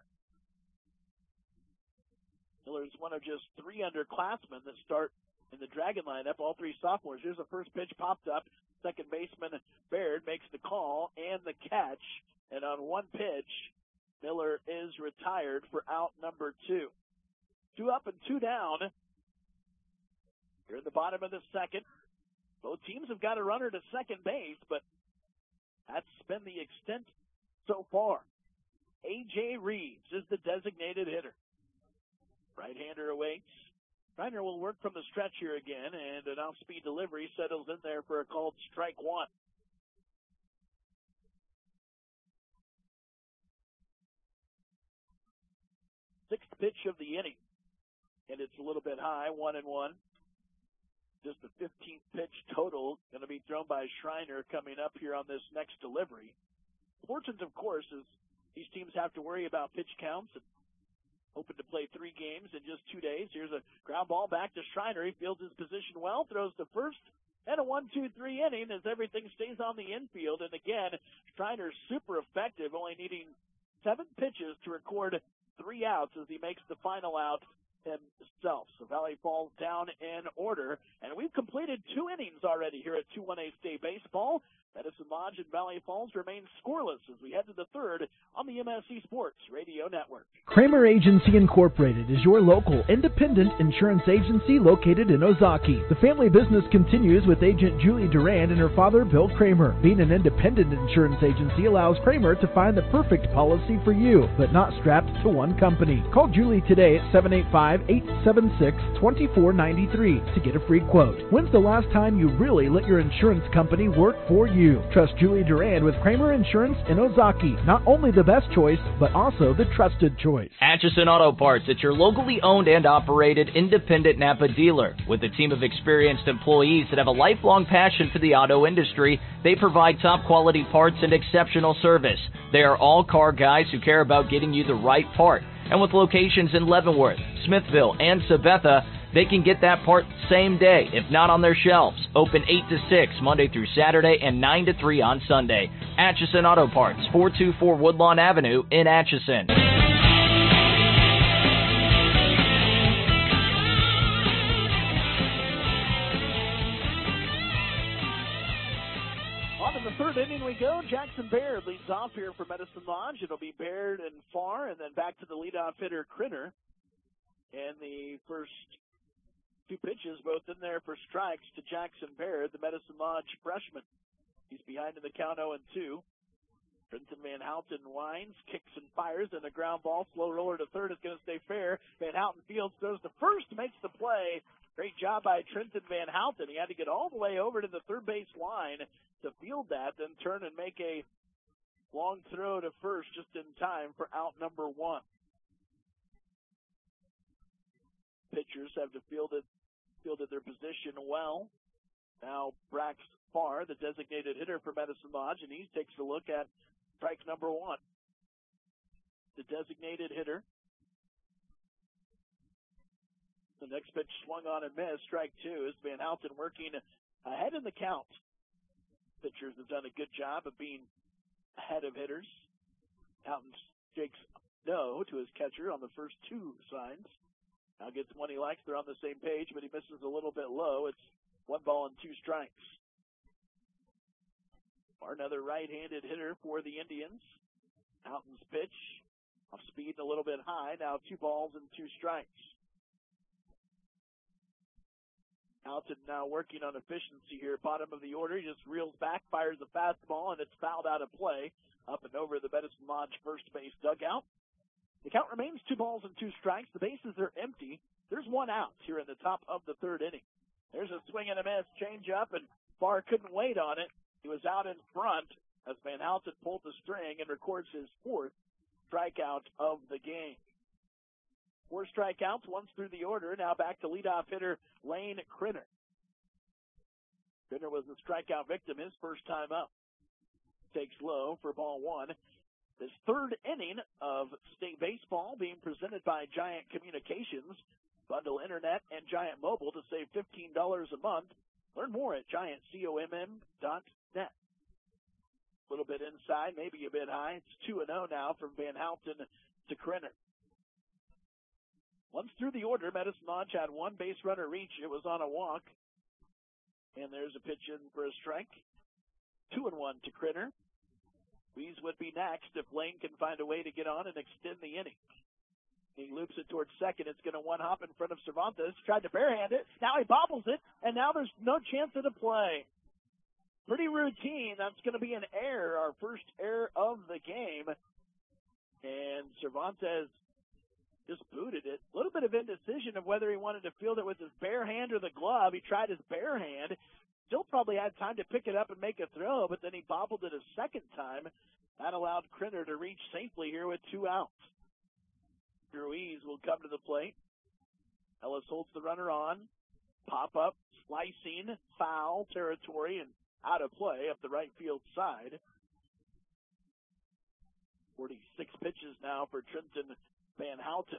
Miller's one of just 3 underclassmen that start in the Dragon lineup, all 3 sophomores. Here's the first pitch popped up. Second baseman Baird makes the call and the catch. And on one pitch, Miller is retired for out number 2. 2 up and 2 down. Here in the bottom of the second. Both teams have got a runner to second base, but that's been the extent so far. A.J. Reeves is the designated hitter. Right-hander awaits. Reiner will work from the stretch here again, and an off-speed delivery settles in there for a called strike one. Sixth pitch of the inning, and it's a little bit high, 1-1. Just the 15th pitch total going to be thrown by Schreiner coming up here on this next delivery. Important, of course, is these teams have to worry about pitch counts and hoping to play 3 games in just 2 days. Here's a ground ball back to Schreiner. He fields his position well, throws to first, and a 1-2-3 inning as everything stays on the infield. And again, Schreiner's super effective, only needing 7 pitches to record 3 outs as he makes the final out himself. So Valley Falls down in order, and we've completed 2 innings already here at 2-1A State Baseball. Medicine Lodge and Valley Falls remain scoreless as we head to the third on the MSC Sports Radio Network. Kramer Agency Incorporated is your local independent insurance agency located in Ozaki. The family business continues with agent Julie Durand and her father, Bill Kramer. Being an independent insurance agency allows Kramer to find the perfect policy for you, but not strapped to one company. Call Julie today at 785-876-2493 to get a free quote. When's the last time you really let your insurance company work for you? Trust Julie Durand with Kramer Insurance in Ozaki. Not only the best choice, but also the trusted choice. Atchison Auto Parts, it's your locally owned and operated independent Napa dealer. With a team of experienced employees that have a lifelong passion for the auto industry, they provide top quality parts and exceptional service. They are all car guys who care about getting you the right part. And with locations in Leavenworth, Smithville, and Sabetha, They can get that part same day, if not on their shelves. Open 8 to 6 Monday through Saturday and 9 to 3 on Sunday. Atchison Auto Parts, 424 Woodlawn Avenue in Atchison. Third inning we go. Jackson Baird leads off here for Medicine Lodge. It'll be Baird and Farr, and then back to the leadoff hitter, Krinner. And the first two pitches, both in there for strikes to Jackson Baird, the Medicine Lodge freshman. He's behind in the count 0-2. Trenton Van Houten winds, kicks and fires, and a ground ball. Slow roller to third is going to stay fair. Van Houten fields, throws to first, makes the play. Great job by Trenton Van Houten. He had to get all the way over to the third base line to field that, then turn and make a long throw to first just in time for out number one. Pitchers have fielded their position well. Now Brax Farr, the designated hitter for Medicine Lodge, and he takes a look at strike number one. The designated hitter. The next pitch swung on and missed. Strike two is Van Houten working ahead in the count. Pitchers have done a good job of being ahead of hitters. Houten shakes no to his catcher on the first two signs. Now gets one he likes. They're on the same page, but he misses a little bit low. It's 1 ball and 2 strikes. Another right-handed hitter for the Indians. Houten's pitch off speed and a little bit high. Now 2 balls and 2 strikes. Houten now working on efficiency here. Bottom of the order. He just reels back, fires a fastball, and it's fouled out of play up and over the Medicine Lodge first base dugout. The count remains 2 balls and 2 strikes. The bases are empty. There's 1 out here in the top of the third inning. There's a swing and a miss, change up, and Farr couldn't wait on it. He was out in front as Van Houten pulled the string and records his 4th strikeout of the game. 4 strikeouts, once through the order. Now back to leadoff hitter Lane Krinner. Krinner was the strikeout victim his first time up. Takes low for ball 1. This third inning of state baseball being presented by Giant Communications. Bundle internet and Giant Mobile to save $15 a month. Learn more at giantcomm.net. A little bit inside, maybe a bit high. It's 2-0 now from Van Houten to Krinner. Once through the order, Medicine Lodge had 1 base runner reach. It was on a walk. And there's a pitch in for a strike. 2-1 to Krinner. Weeze would be next if Lane can find a way to get on and extend the inning. He loops it towards second. It's going to one-hop in front of Cervantes. Tried to barehand it. Now he bobbles it, and now there's no chance of the play. Pretty routine. That's going to be an error, our first error of the game. And Cervantes just booted it. A little bit of indecision of whether he wanted to field it with his bare hand or the glove. He tried his bare hand. Still probably had time to pick it up and make a throw, but then he bobbled it a second time. That allowed Krinner to reach safely here with 2 outs. Ruiz will come to the plate. Ellis holds the runner on. Pop up, slicing, foul territory, and out of play up the right field side. 46 pitches now for Trenton Van Houten.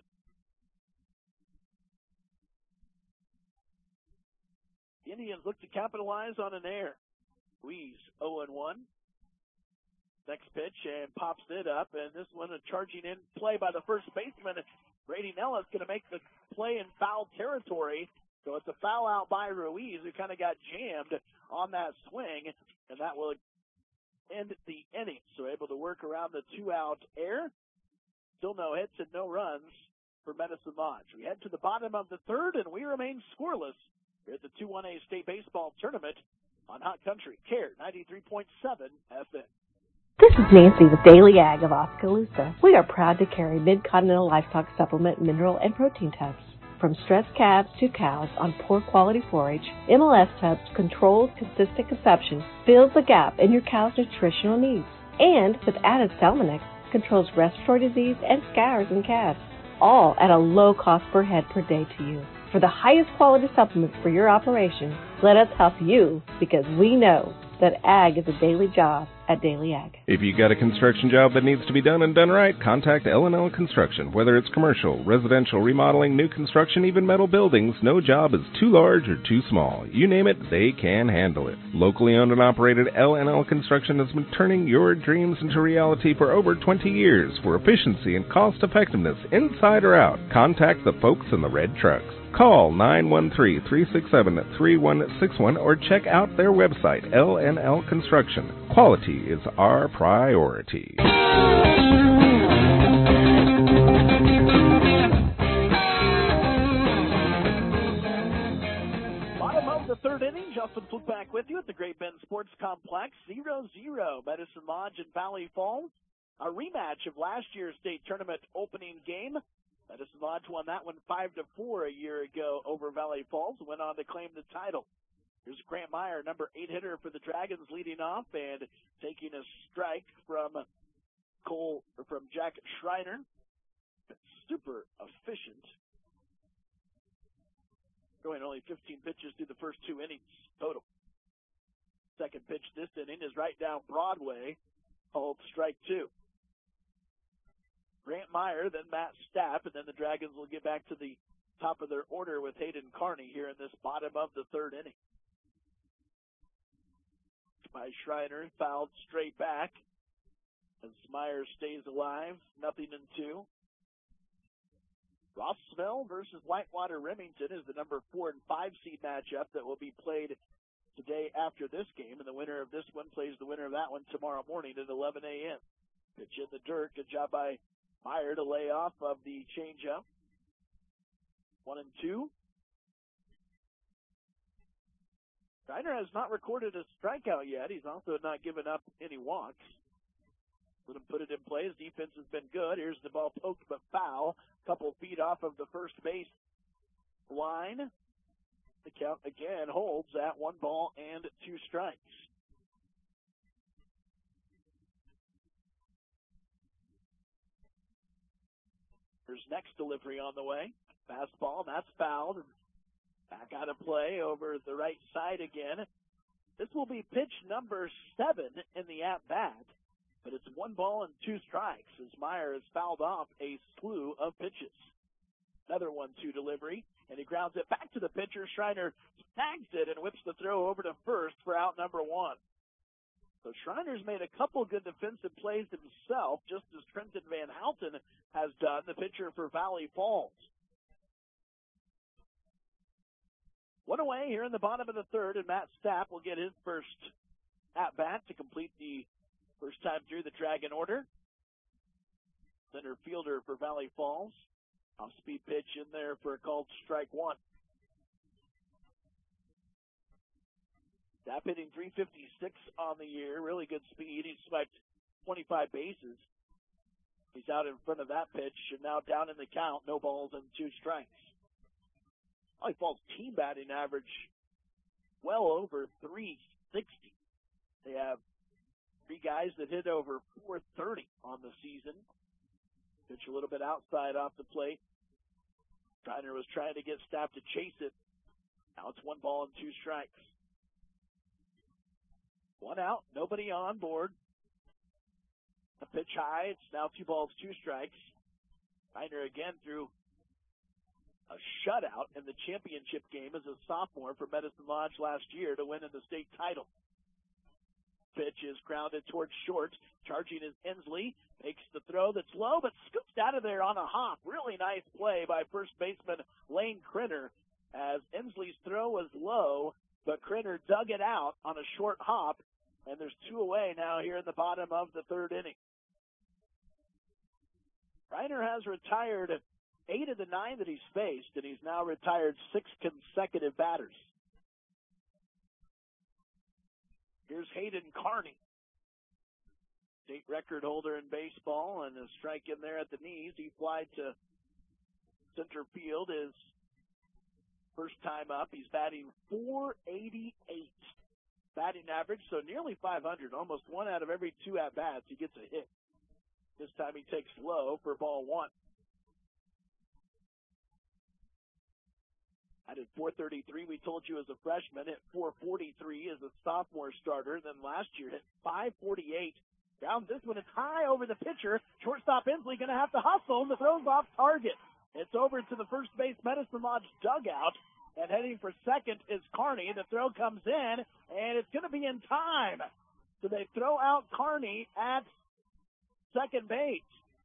The Indians look to capitalize on an error. Ruiz 0-1. Next pitch and pops it up, and this one a charging in play by the first baseman. Brady Nellis going to make the play in foul territory. So it's a foul out by Ruiz, who kind of got jammed on that swing, and that will end the inning. So able to work around the 2-out error. Still no hits and no runs for Medicine Lodge. We head to the bottom of the third, and we remain scoreless here at the 2-1A State Baseball Tournament on Hot Country Care 93.7 FM. This is Nancy with Daily Ag of Oskaloosa. We are proud to carry Mid-Continental Livestock Supplement mineral and protein tubs. From stressed calves to cows on poor quality forage, MLS Tubs controlled consistent consumption fills the gap in your cow's nutritional needs. And with added Salmonex, controls respiratory disease and scours in calves, all at a low cost per head per day to you. For the highest quality supplements for your operation, let us help you, because we know that ag is a daily job at Daily Ag. If you got a construction job that needs to be done and done right, contact L&L Construction. Whether it's commercial, residential, remodeling, new construction, even metal buildings, no job is too large or too small. You name it, they can handle it. Locally owned and operated, L&L Construction has been turning your dreams into reality for over 20 years. For efficiency and cost effectiveness, inside or out, contact the folks in the red trucks. Call 913-367-3161 or check out their website, L&L Construction. Quality is our priority. Bottom of the third inning, Justin Fluke back with you at the Great Bend Sports Complex. 0-0, Medicine Lodge and Valley Falls. A rematch of last year's state tournament opening game. Medicine Lodge won that one 5-4 a year ago over Valley Falls and went on to claim the title. Here's Grant Meyer, number 8 hitter for the Dragons, leading off and taking a strike from Jack Schreiner. Super efficient. Going only 15 pitches through the first 2 innings total. Second pitch this inning is right down Broadway, called strike 2. Grant Meyer, then Matt Stapp, and then the Dragons will get back to the top of their order with Hayden Carney here in this bottom of the third inning. By Schreiner, fouled straight back as Meyer stays alive, 0-2. Rossville versus Whitewater Remington is the number 4 and 5 seed matchup that will be played today after this game, and the winner of this one plays the winner of that one tomorrow morning at 11 a.m. Pitch in the dirt. Good job by Meyer to lay off of the changeup. 1-2. Schreiner has not recorded a strikeout yet. He's also not given up any walks. Let him put it in play. His defense has been good. Here's the ball poked but foul. Couple feet off of the first base line. The count again holds at 1 ball and 2 strikes. There's next delivery on the way. Fastball, and that's fouled. Back out of play over the right side again. This will be pitch number 7 in the at-bat, but it's 1 ball and 2 strikes as Meyer has fouled off a slew of pitches. Another 1-2 delivery, and he grounds it back to the pitcher. Schreiner snags it and whips the throw over to first for out number 1. So Schreiner's made a couple good defensive plays himself, just as Trenton Van Houten has done, the pitcher for Valley Falls. 1 away here in the bottom of the third, and Matt Stapp will get his first at-bat to complete the first time through the Dragon order. Center fielder for Valley Falls. Off-speed pitch in there for a called strike 1. Stapp hitting .356 on the year. Really good speed. He's swiped 25 bases. He's out in front of that pitch and now down in the count. No balls and 2 strikes. Valley Falls team batting average well over .360. They have 3 guys that hit over .430 on the season. Pitch a little bit outside off the plate. Schreiner was trying to get Stapp to chase it. Now it's 1 ball and 2 strikes. 1 out, nobody on board. A pitch high, it's now 2 balls, 2 strikes. Schreiner again threw a shutout in the championship game as a sophomore for Medicine Lodge last year to win in the state title. Pitch is grounded towards short. Charging is Inslee. Makes the throw that's low, but scoops out of there on a hop. Really nice play by first baseman Lane Krenner as Inslee's throw was low, but Krenner dug it out on a short hop, and there's 2 away now here in the bottom of the third inning. Schreiner has retired 8 of the 9 that he's faced, and he's now retired 6 consecutive batters. Here's Hayden Carney, state record holder in baseball, and a strike in there at the knees. He flied to center field his first time up. He's batting .488 batting average, so nearly .500. Almost 1 out of every 2 at-bats he gets a hit. This time he takes low for ball 1. At 433, we told you as a freshman, hit 443 as a sophomore starter. Then last year hit 548. Down this one, it's high over the pitcher. Shortstop Inslee going to have to hustle, and the throw's off target. It's over to the first base Medicine Lodge dugout, and heading for second is Kearney. The throw comes in, and it's going to be in time. So they throw out Kearney at second base.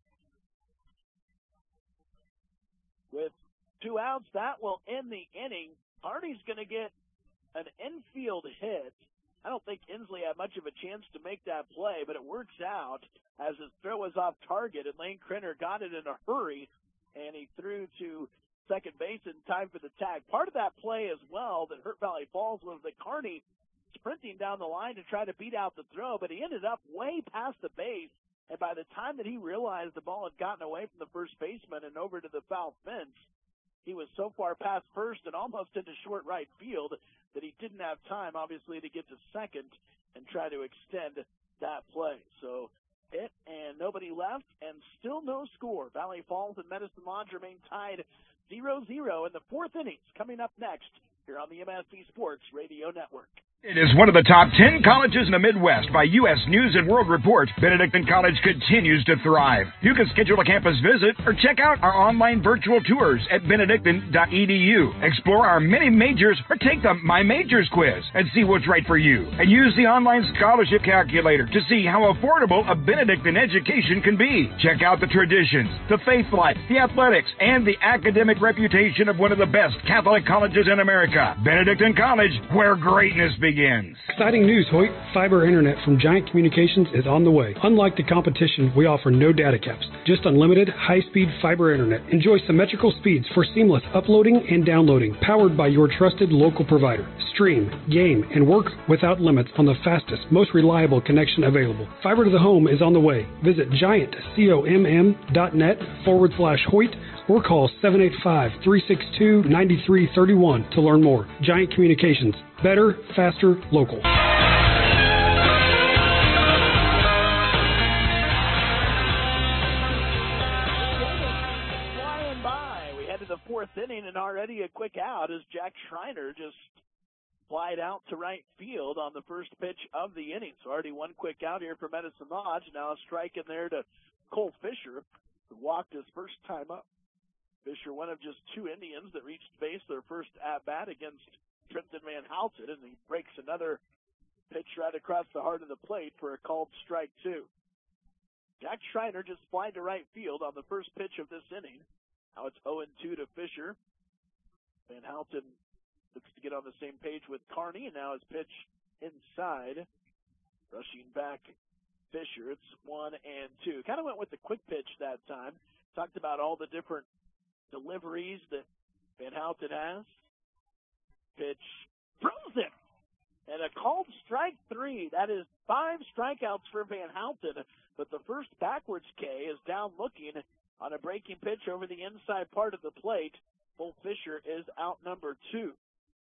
With 2 outs, that will end the inning. Kearney's going to get an infield hit. I don't think Inslee had much of a chance to make that play, but it works out as his throw was off target, and Lane Krenner got it in a hurry, and he threw to second base in time for the tag. Part of that play as well that hurt Valley Falls was that Kearney sprinting down the line to try to beat out the throw, but he ended up way past the base, and by the time that he realized the ball had gotten away from the first baseman and over to the foul fence, he was so far past first and almost into short right field that he didn't have time, obviously, to get to second and try to extend that play. So hit and nobody left and still no score. Valley Falls and Medicine Lodge remain tied 0-0 in the fourth innings. Coming up next here on the MSC Sports Radio Network. It is one of the top 10 colleges in the Midwest by U.S. News and World Report. Benedictine College continues to thrive. You can schedule a campus visit or check out our online virtual tours at benedictine.edu. Explore our many majors or take the My Majors quiz and see what's right for you. And use the online scholarship calculator to see how affordable a Benedictine education can be. Check out the traditions, the faith life, the athletics, and the academic reputation of one of the best Catholic colleges in America. Benedictine College, where greatness begins. Exciting news, Hoyt. Fiber Internet from Giant Communications is on the way. Unlike the competition, we offer no data caps, just unlimited, high-speed fiber Internet. Enjoy symmetrical speeds for seamless uploading and downloading, powered by your trusted local provider. Stream, game, and work without limits on the fastest, most reliable connection available. Fiber to the home is on the way. Visit giantcomm.net/Hoyt or call 785-362-9331 to learn more. Giant Communications. Better, faster, local. Flying by. We head to the fourth inning, and already a quick out as Jack Schreiner just flied out to right field on the first pitch of the inning. So already one quick out here for Medicine Lodge. Now a strike in there to Cole Fisher, who walked his first time up. Fisher, one of just 2 Indians that reached base their first at-bat against Trenton Van Houten, and he breaks another pitch right across the heart of the plate for a called strike 2. Jack Schreiner just flied to right field on the first pitch of this inning. Now it's 0-2 to Fisher. Van Houten looks to get on the same page with Kearney, and now his pitch inside. Rushing back Fisher, it's 1-2. Kind of went with the quick pitch that time. Talked about all the different deliveries that Van Houten has. Pitch frozen. And a called strike 3. That is 5 strikeouts for Van Houten. But the first backwards K is down looking on a breaking pitch over the inside part of the plate. Cole Fisher is out number 2.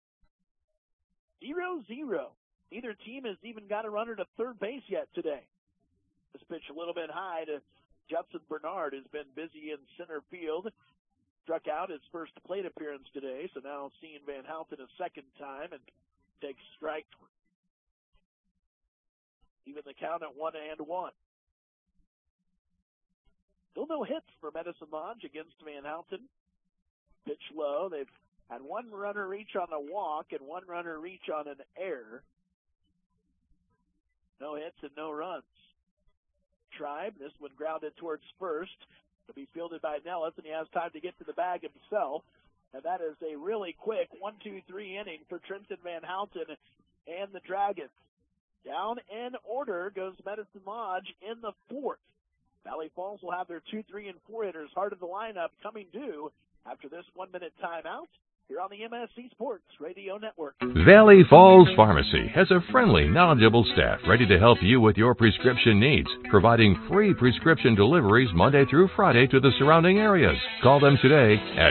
0-0. Neither team has even got a runner to third base yet today. This pitch a little bit high to Judson Bernard, has been busy in center field. Struck out his first plate appearance today, so now seeing Van Houten a second time and takes strike. Even the count at 1-1. Still no hits for Medicine Lodge against Van Houten. Pitch low. They've had 1 runner reach on a walk and 1 runner reach on an error. No hits and no runs. Tribe, this one grounded towards first. It'll be fielded by Nellis, and he has time to get to the bag himself. And that is a really quick 1-2-3 inning for Trenton Van Houten and the Dragons. Down in order goes Medicine Lodge in the 4th. Valley Falls will have their 2, 3, and 4 hitters hard of the lineup coming due after this 1-minute timeout here on the MSC Sports Radio Network. Valley Falls Pharmacy has a friendly, knowledgeable staff ready to help you with your prescription needs, providing free prescription deliveries Monday through Friday to the surrounding areas. Call them today at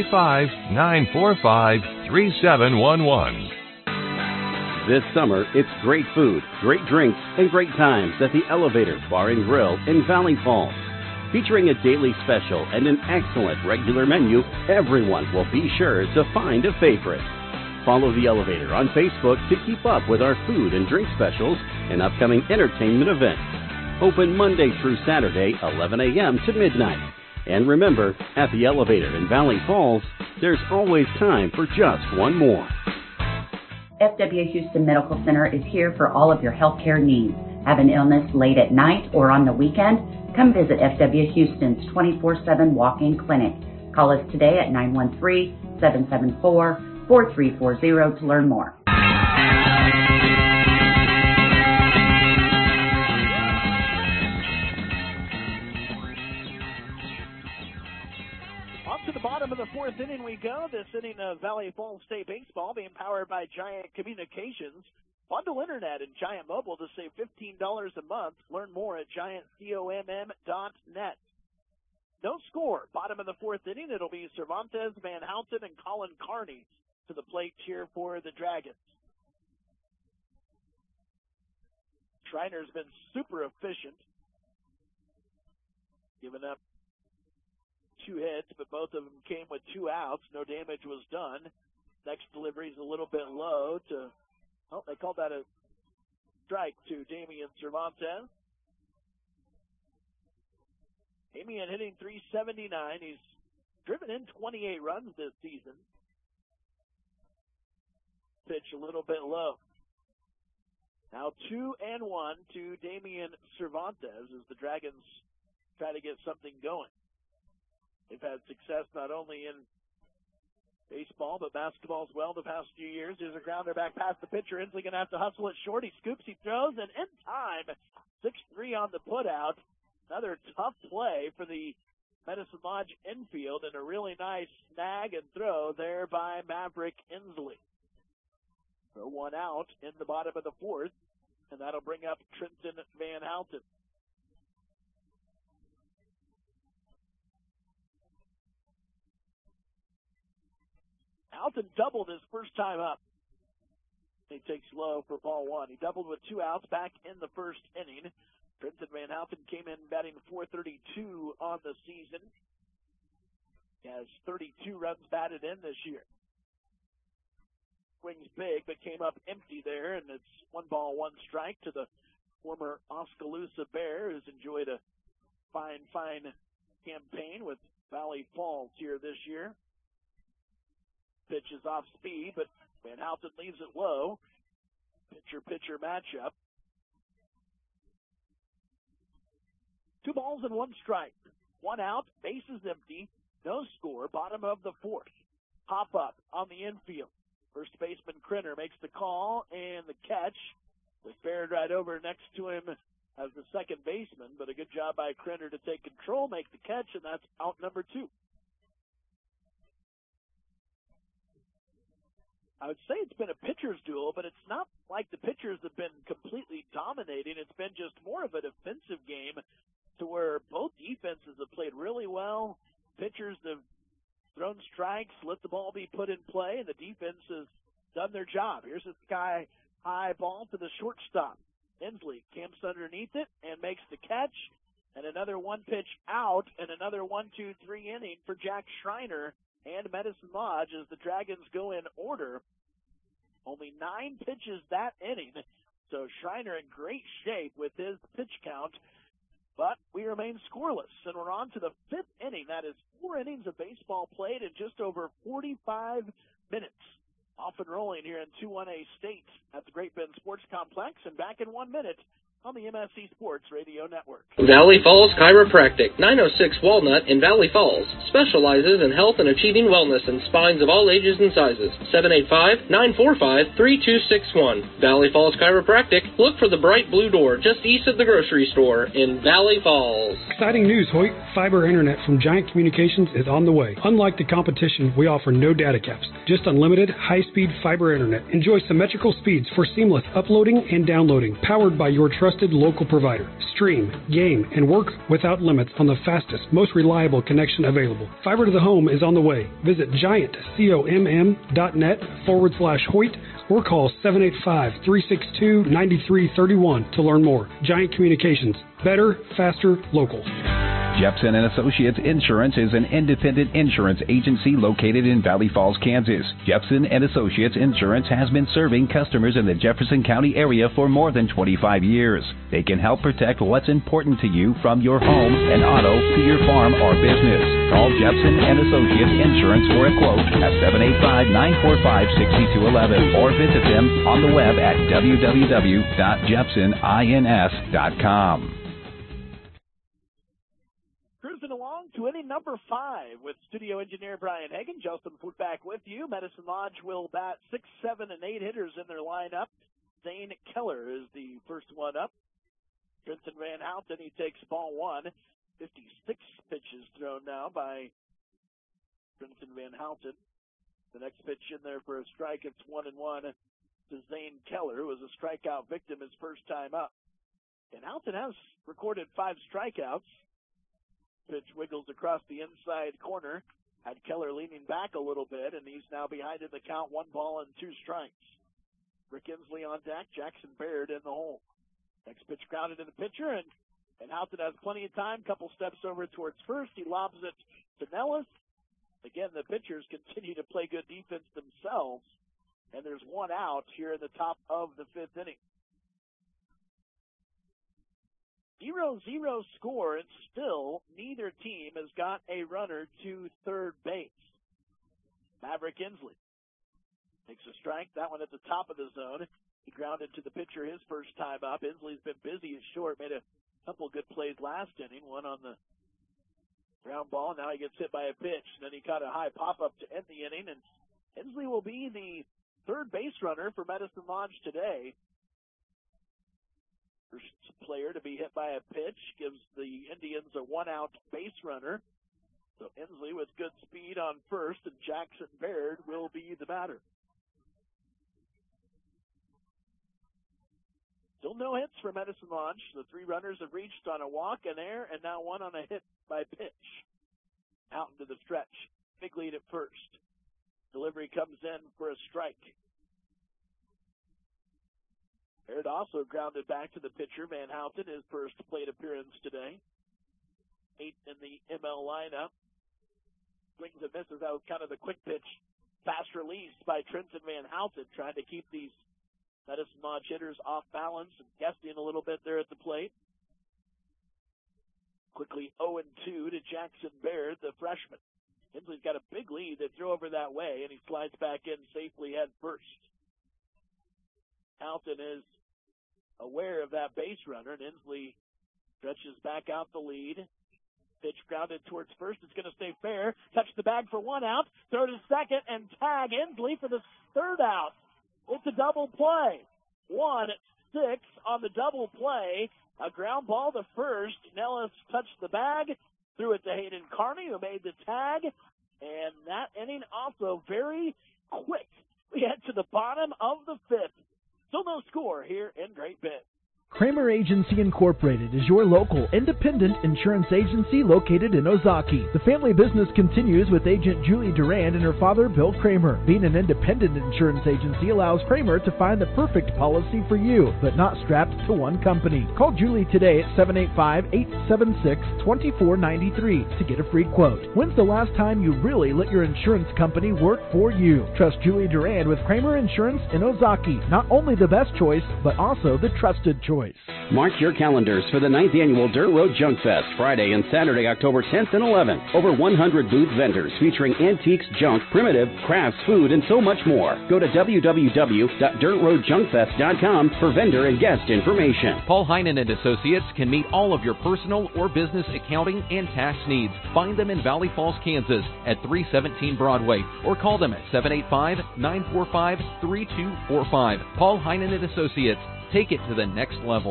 785-945-3711. This summer, it's great food, great drinks, and great times at the Elevator Bar and Grill in Valley Falls. Featuring a daily special and an excellent regular menu, everyone will be sure to find a favorite. Follow The Elevator on Facebook to keep up with our food and drink specials and upcoming entertainment events. Open Monday through Saturday, 11 a.m. to midnight. And remember, at The Elevator in Valley Falls, there's always time for just one more. FW Houston Medical Center is here for all of your healthcare needs. Have an illness late at night or on the weekend? Come visit FW Houston's 24/7 walk-in clinic. Call us today at 913-774-4340 to learn more. On to the bottom of the fourth inning we go. This inning of Valley Falls State Baseball being powered by Giant Communications. Bundle internet and Giant Mobile to save $15 a month. Learn more at giantcomm.net. No score. Bottom of the fourth inning, it'll be Cervantes, Van Houten, and Colin Carney to the plate here for the Dragons. Schreiner's been super efficient, giving up 2 hits, but both of them came with 2 outs. No damage was done. Next delivery is a little bit low to, they called that a strike to Damian Cervantes. Damian hitting .379. He's driven in 28 runs this season. Pitch a little bit low. Now 2-1 to Damian Cervantes as the Dragons try to get something going. They've had success not only in baseball, but basketball as well the past few years. There's a grounder back past the pitcher. Inslee going to have to hustle it short. He scoops, he throws, and in time, 6-3 on the putout. Another tough play for the Medicine Lodge infield, and a really nice snag and throw there by Maverick Inslee. So 1 out in the bottom of the fourth, and that'll bring up Trenton Van Houten. Houten doubled his first time up. He takes low for ball 1. He doubled with 2 outs back in the first inning. Trenton Van Houten came in batting .432 on the season. He has 32 runs batted in this year. Swings big, but came up empty there, and it's 1 ball, 1 strike to the former Oskaloosa Bear, who's enjoyed a fine campaign with Valley Falls here this year. Pitch is off speed, but Van Houten leaves it low. Pitcher-pitcher matchup. 2 balls and 1 strike. 1 out, bases empty, no score, bottom of the fourth. Hop up on the infield. First baseman Krenner makes the call and the catch. Was buried right over next to him as the second baseman, but a good job by Krenner to take control, make the catch, and that's out number 2. I would say it's been a pitcher's duel, but it's not like the pitchers have been completely dominating. It's been just more of a defensive game to where both defenses have played really well. Pitchers have thrown strikes, let the ball be put in play, and the defense has done their job. Here's a sky-high ball to the shortstop. Inslee camps underneath it and makes the catch, and another 1 pitch out, and another 1-2-3 inning for Jack Schreiner and Medicine Lodge as the Dragons go in order. Only 9 pitches that inning, so Schreiner in great shape with his pitch count. But we remain scoreless, and we're on to the 5th inning. That is 4 innings of baseball played in just over 45 minutes. Off and rolling here in 2-1A State at the Great Bend Sports Complex, and back in 1 minute on the MSC Sports Radio Network. Valley Falls Chiropractic, 906 Walnut in Valley Falls, specializes in health and achieving wellness in spines of all ages and sizes. 785-945-3261. Valley Falls Chiropractic. Look for the bright blue door just east of the grocery store in Valley Falls. Exciting news, Hoyt. Fiber internet from Giant Communications is on the way. Unlike the competition, we offer no data caps, just unlimited high-speed fiber internet. Enjoy symmetrical speeds for seamless uploading and downloading, powered by your trusted local provider. Stream, game, and work without limits on the fastest, most reliable connection available. Fiber to the home is on the way. Visit giantcomm.net/Hoyt or call 785-362-9331 to learn more. Giant Communications. Better, faster, local. Jepson & Associates Insurance is an independent insurance agency located in Valley Falls, Kansas. Jepson & Associates Insurance has been serving customers in the Jefferson County area for more than 25 years. They can help protect what's important to you, from your home and auto to your farm or business. Call Jepson & Associates Insurance for a quote at 785-945-6211 or visit them on the web at www.jepsonins.com. Cruising along to inning number 5 with studio engineer Brian Hagan. Justin Foot back with you. Medicine Lodge will bat 6, 7, and 8 hitters in their lineup. Zane Keller is the first one up. Trenton Van Houten, he takes ball 1. 56 pitches thrown now by Trenton Van Houten. The next pitch in there for a strike. It's 1-1 to Zane Keller, who was a strikeout victim his first time up. And Houten has recorded 5 strikeouts. Pitch wiggles across the inside corner. Had Keller leaning back a little bit, and he's now behind in the count, 1 ball and 2 strikes. Rick Inslee on deck, Jackson Baird in the hole. Next pitch grounded to the pitcher, and Houten has plenty of time. Couple steps over towards first. He lobs it to Nellis. Again, the pitchers continue to play good defense themselves, and there's 1 out here in the top of the 5th inning. 0-0 score, and still neither team has got a runner to third base. Maverick Inslee takes a strike. That one at the top of the zone. He grounded to the pitcher his first time up. Inslee's been busy at short, made a couple good plays last inning. One on the ground ball. Now he gets hit by a pitch. And then he caught a high pop-up to end the inning. And Inslee will be the third base runner for Medicine Lodge today. First player to be hit by a pitch gives the Indians a 1-out base runner. So Inslee with good speed on first, and Jackson Baird will be the batter. Still no hits for Medicine Lodge. The 3 runners have reached on a walk, an error, and now 1 on a hit by pitch. Out into the stretch. Big lead at first. Delivery comes in for a strike. Baird also grounded back to the pitcher, Van Houten, his first plate appearance today. 8 in the ML lineup. Swings and misses. That was kind of the quick pitch. Fast release by Trenton Van Houten, trying to keep these Medicine Lodge hitters off balance and guessing a little bit there at the plate. Quickly 0-2 to Jackson Baird, the freshman. Inslee's got a big lead. They throw over that way, and he slides back in safely head first. Houten is aware of that base runner, and Inslee stretches back out the lead. Pitch grounded towards first. It's going to stay fair. Touch the bag for 1 out. Throw to second and tag Inslee for the 3rd out. It's a double play. 1-6 on the double play. A ground ball to first. Nellis touched the bag. Threw it to Hayden Carney, who made the tag. And that inning also very quick. We head to the bottom of the 5th. Still no score here in Great Bend. Kramer Agency Incorporated is your local independent insurance agency located in Ozaki. The family business continues with agent Julie Durand and her father, Bill Kramer. Being an independent insurance agency allows Kramer to find the perfect policy for you, but not strapped to one company. Call Julie today at 785-876-2493 to get a free quote. When's the last time you really let your insurance company work for you? Trust Julie Durand with Kramer Insurance in Ozaki. Not only the best choice, but also the trusted choice. Mark your calendars for the 9th Annual Dirt Road Junk Fest, Friday and Saturday, October 10th and 11th. Over 100 booth vendors featuring antiques, junk, primitive, crafts, food, and so much more. Go to www.dirtroadjunkfest.com for vendor and guest information. Paul Heinen and Associates can meet all of your personal or business accounting and tax needs. Find them in Valley Falls, Kansas at 317 Broadway or call them at 785-945-3245. Paul Heinen and Associates. Take it to the next level.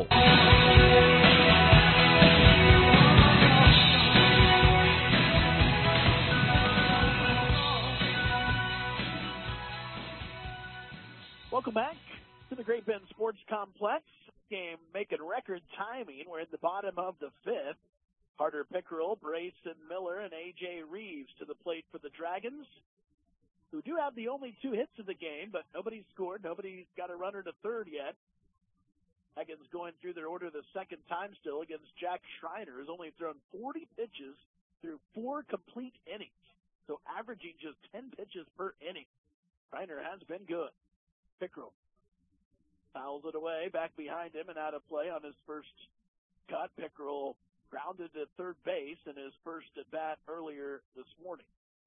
Welcome back to the Great Bend Sports Complex. Game making record timing. We're in the bottom of the 5th. Carter Pickerel, Brayson Miller, and A.J. Reeves to the plate for the Dragons, who do have the only 2 hits of the game, but nobody's scored. Nobody's got a runner to third yet. Dragons going through their order the second time still against Jack Schreiner, who's only thrown 40 pitches through 4 complete innings. So averaging just 10 pitches per inning. Schreiner has been good. Pickrell fouls it away, back behind him and out of play on his first cut. Pickrell grounded to third base in his first at bat earlier this morning.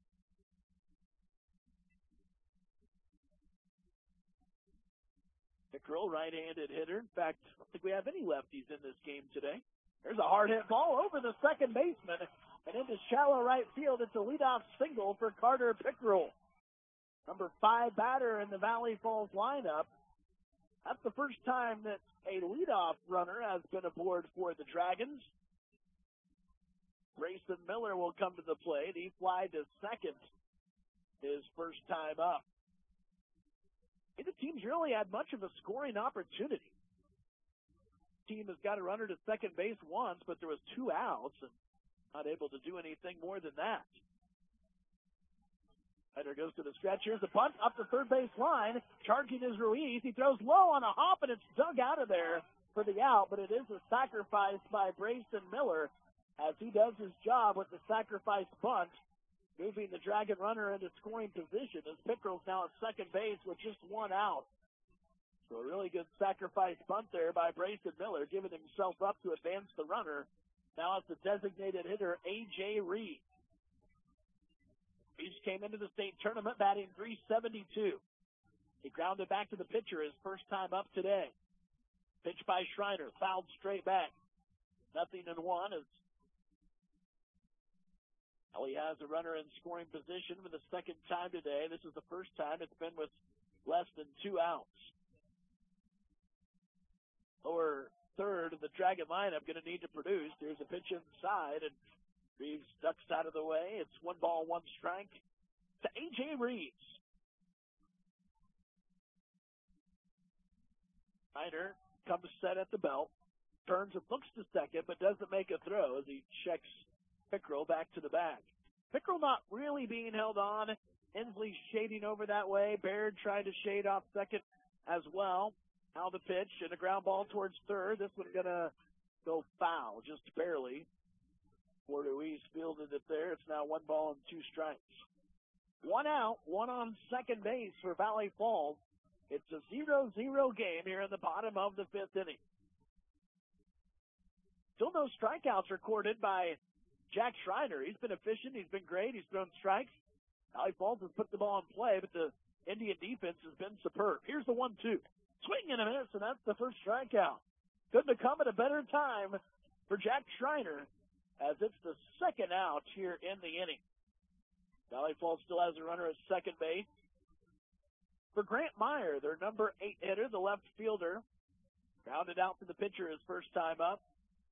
Pickrell, right-handed hitter. In fact, I don't think we have any lefties in this game today. There's a hard hit ball over the second baseman and into shallow right field. It's a leadoff single for Carter Pickrell, number 5 batter in the Valley Falls lineup. That's the first time that a leadoff runner has been aboard for the Dragons. Grayson Miller will come to the plate. He flied to second his first time up. The team's really had much of a scoring opportunity. The team has got a runner to second base once, but there was 2 outs and not able to do anything more than that. Ryder goes to the stretch. Here's the punt up the third base line. Charging is Ruiz. He throws low on a hop, and it's dug out of there for the out, but it is a sacrifice by Grayson Miller as he does his job with the sacrifice bunt, moving the Dragon runner into scoring position as Pickrell's now at second base with just 1 out. So a really good sacrifice bunt there by Grayson Miller, giving himself up to advance the runner. Now it's the designated hitter, A.J. Reed. Reed came into the state tournament batting .372. He grounded back to the pitcher his first time up today. Pitch by Schreiner, fouled straight back. 0-1 as he has a runner in scoring position for the second time today. This is the first time it's been with less than 2 outs. Lower third of the Dragon lineup going to need to produce. There's a pitch inside, and Reeves ducks out of the way. It's 1 ball, 1 strike to A.J. Reeves. Ryder comes set at the belt, turns and looks to second, but doesn't make a throw as he checks Pickrell back to the bag. Pickrell not really being held on. Inslee shading over that way. Baird tried to shade off second as well. Now the pitch and a ground ball towards third. This one's going to go foul, just barely. Ruiz fielded it there. It's now 1 ball and 2 strikes. 1 out, 1 on second base for Valley Falls. It's a 0-0 game here in the bottom of the 5th inning. Still no strikeouts recorded by Jack Schreiner. He's been efficient. He's been great. He's thrown strikes. Valley Falls has put the ball in play, but the Indian defense has been superb. Here's the 1-2. Swing and a miss, and that's the first strikeout. Couldn't have come at a better time for Jack Schreiner as it's the second out here in the inning. Valley Falls still has a runner at second base. For Grant Meyer, their number 8 hitter, the left fielder, grounded out to the pitcher his first time up.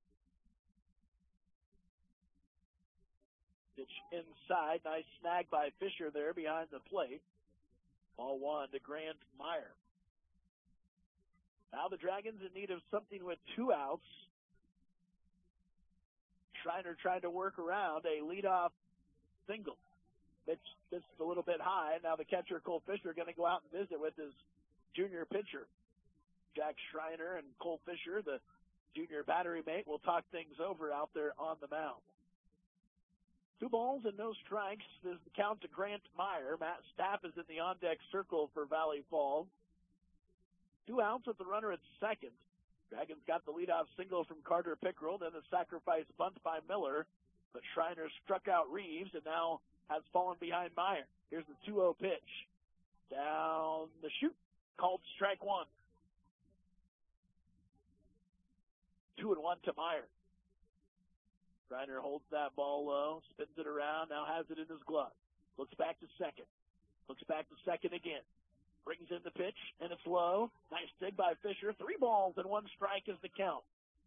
Pitch inside. Nice snag by Fisher there behind the plate. Ball 1 to Grant Meyer. Now the Dragons in need of something with 2 outs. Schreiner trying to work around a leadoff single. Pitch just a little bit high. Now the catcher, Cole Fisher, going to go out and visit with his junior pitcher. Jack Schreiner and Cole Fisher, the junior battery mate, will talk things over out there on the mound. 2 balls and no strikes. This is the count to Grant Meyer. Matt Stapp is in the on-deck circle for Valley Falls. 2 outs with the runner at second. Dragons got the leadoff single from Carter Pickrell, then the sacrifice bunt by Miller. But Schreiner struck out Reeves and now has fallen behind Meyer. Here's the 2-0 pitch. Down the chute. Called strike 1. 2-1 to Meyer. Schreiner holds that ball low, spins it around, now has it in his glove. Looks back to second. Looks back to second again. Brings in the pitch, and it's low. Nice dig by Fisher. 3 balls and 1 strike is the count.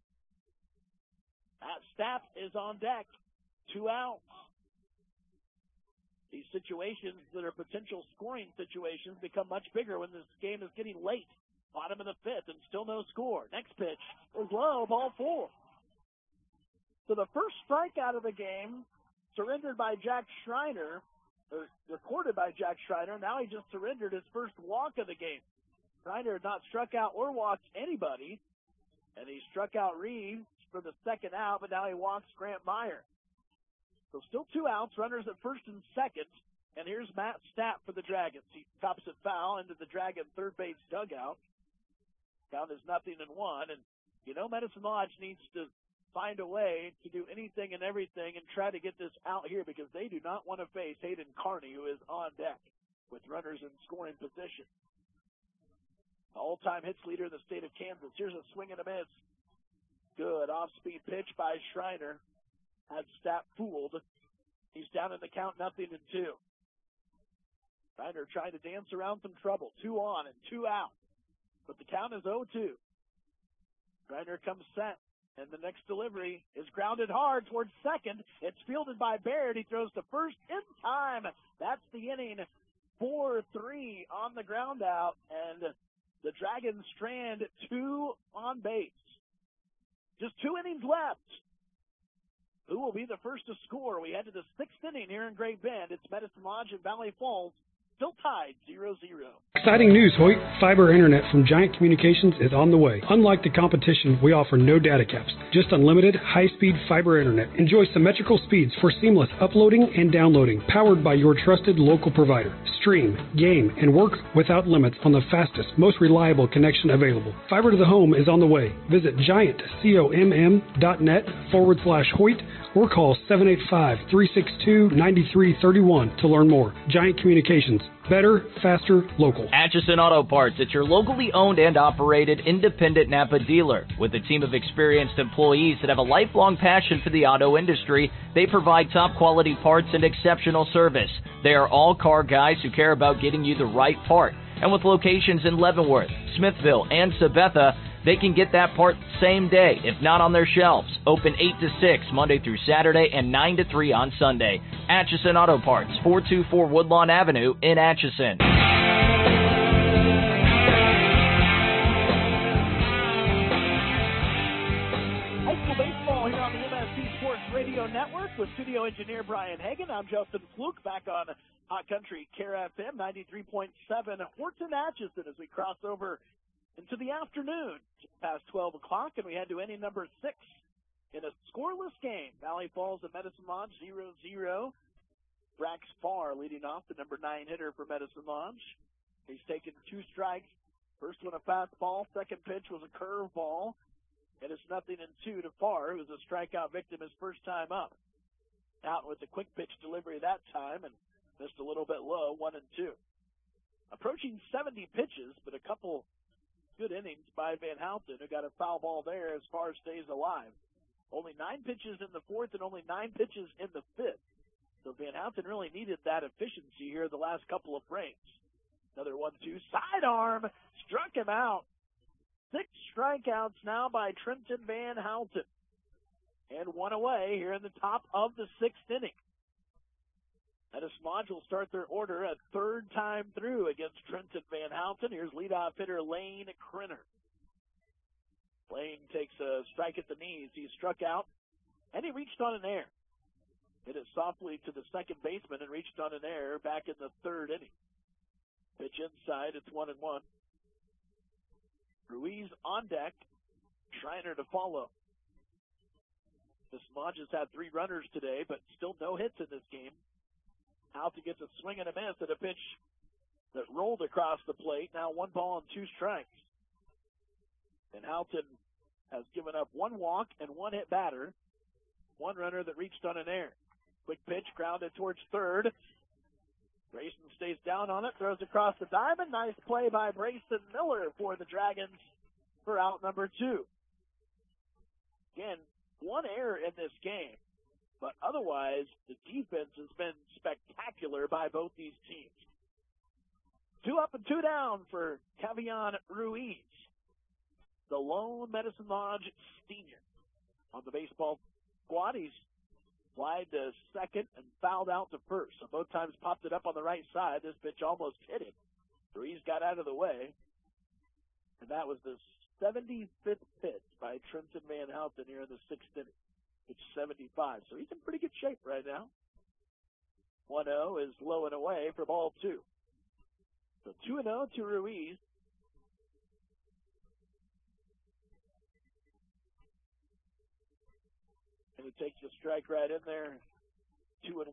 Matt Stapp is on deck. 2 outs. These situations that are potential scoring situations become much bigger when this game is getting late. Bottom of the 5th and still no score. Next pitch is low, ball 4. So the first strikeout of the game surrendered by Jack Schreiner, or recorded by Jack Schreiner. Now he just surrendered his first walk of the game. Schreiner had not struck out or walked anybody And he struck out Reeves for the second out, but now he walks Grant Meyer. So still 2 outs, runners at first and second. And here's Matt Stapp for the Dragons. He tops it foul into the Dragon third base dugout. Count is 0-1. And, you know, Medicine Lodge needs to find a way to do anything and everything and try to get this out here because they do not want to face Hayden Carney, who is on deck with runners in scoring position. All-time hits leader in the state of Kansas. Here's a swing and a miss. Good off-speed pitch by Schreiner. Had Stapp fooled. He's down in the count, 0-2. Schreiner trying to dance around some trouble. 2 on and 2 out. But the count is 0-2. Schreiner comes set. And the next delivery is grounded hard towards second. It's fielded by Baird. He throws to first in time. That's the inning. 4-3 on the ground out. And the Dragons strand 2 on base. Just 2 innings left. Who will be the first to score? We head to the 6th inning here in Great Bend. It's Medicine Lodge and Valley Falls. Still tied 0-0. Exciting news, Hoyt. Fiber Internet from Giant Communications is on the way. Unlike the competition, we offer no data caps, just unlimited, high-speed fiber internet. Enjoy symmetrical speeds for seamless uploading and downloading, powered by your trusted local provider. Stream, game, and work without limits on the fastest, most reliable connection available. Fiber to the home is on the way. Visit giantcomm.net/Hoyt or call 785-362-9331 to learn more. Giant Communications. Better, faster, local. Atchison Auto Parts. It's your locally owned and operated independent Napa dealer. With a team of experienced employees that have a lifelong passion for the auto industry, they provide top quality parts and exceptional service. They are all car guys who care about getting you the right part. And with locations in Leavenworth, Smithville, and Sabetha, they can get that part same day, if not on their shelves. Open 8 to 6 Monday through Saturday and 9 to 3 on Sunday. Atchison Auto Parts, 424 Woodlawn Avenue in Atchison. High school baseball here on the MSC Sports Radio Network with studio engineer Brian Hagan. I'm Justin Fluke back on Hot Country Care FM 93.7 Horton Atchison as we cross over into the afternoon, just past 12 o'clock, and we head to inning number 6 in a scoreless game. Valley Falls and Medicine Lodge 0-0. Brax Farr leading off, the number 9 hitter for Medicine Lodge. He's taken 2 strikes. First one a fastball, second pitch was a curveball, and it's 0-2 to Farr, who was a strikeout victim his first time up. Out with the quick pitch delivery that time, and missed a little bit low, 1-2. Approaching 70 pitches, but a couple good innings by Van Houten, who got a foul ball there as Farr stays alive. Only 9 pitches in the 4th and only 9 pitches in the 5th. So Van Houten really needed that efficiency here the last couple of frames. Another 1-2 sidearm, struck him out. 6 strikeouts now by Trenton Van Houten. And 1 away here in the top of the 6th inning. Medicine Lodge will start their order a 3rd time through against Trenton Van Houten. Here's leadoff hitter Lane Krenner. Lane takes a strike at the knees. He struck out, and he reached on an error. Hit it softly to the second baseman and reached on an error back in the 3rd inning. Pitch inside, it's 1-1. Ruiz on deck, Schreiner to follow. Medicine Lodge has had 3 runners today, but still no hits in this game. Houten gets a swing and a miss at a pitch that rolled across the plate. Now 1 ball and 2 strikes. And Houten has given up 1 walk and 1 hit batter. 1 runner that reached on an error. Quick pitch grounded towards third. Grayson stays down on it, throws across the diamond. Nice play by Brayson Miller for the Dragons for out number 2. Again, 1 error in this game. But otherwise, the defense has been spectacular by both these teams. 2 up and 2 down for Cavion Ruiz, the lone Medicine Lodge senior. On the baseball squad, he's flied to second and fouled out to first. So both times popped it up on the right side. This pitch almost hit him. Ruiz got out of the way. And that was the 75th pitch by Trenton Van Houten here in the 6th inning. It's 75, so he's in pretty good shape right now. 1-0 is low and away for ball 2. So 2-0 to Ruiz. And he takes the strike right in there, 2-1.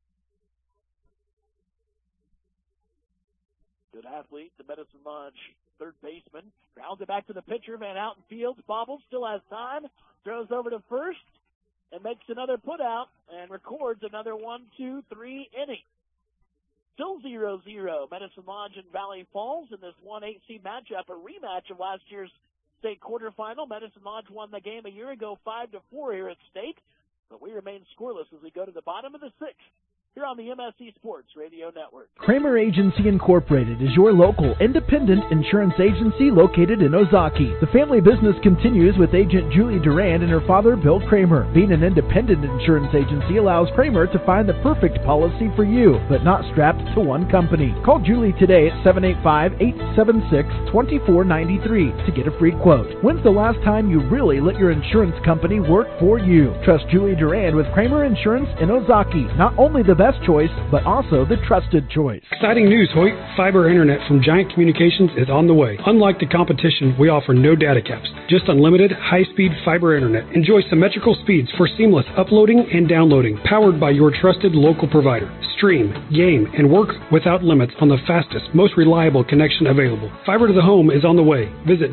Good athlete, the Medicine Lodge third baseman. Grounds it back to the pitcher. Van Houten fields, bobbles, still has time. Throws over to first and makes another put out and records another 1-2-3 inning. Still 0-0. Medicine Lodge and Valley Falls in this 1-8 matchup, a rematch of last year's state quarterfinal. Medicine Lodge won the game a year ago 5-4 here at state, but we remain scoreless as we go to the bottom of the sixth here on the MSC Sports Radio Network. Kramer Agency Incorporated is your local independent insurance agency located in Ozaki. The family business continues with agent Julie Durand and her father, Bill Kramer. Being an independent insurance agency allows Kramer to find the perfect policy for you, but not strapped to one company. Call Julie today at 785-876-2493 to get a free quote. When's the last time you really let your insurance company work for you? Trust Julie Durand with Kramer Insurance in Ozaki. Not only the best choice, but also the trusted choice. Exciting news, Hoyt. Fiber Internet from Giant Communications is on the way. Unlike the competition, we offer no data caps, just unlimited, high-speed fiber Internet. Enjoy symmetrical speeds for seamless uploading and downloading, powered by your trusted local provider. Stream, game, and work without limits on the fastest, most reliable connection available. Fiber to the home is on the way. Visit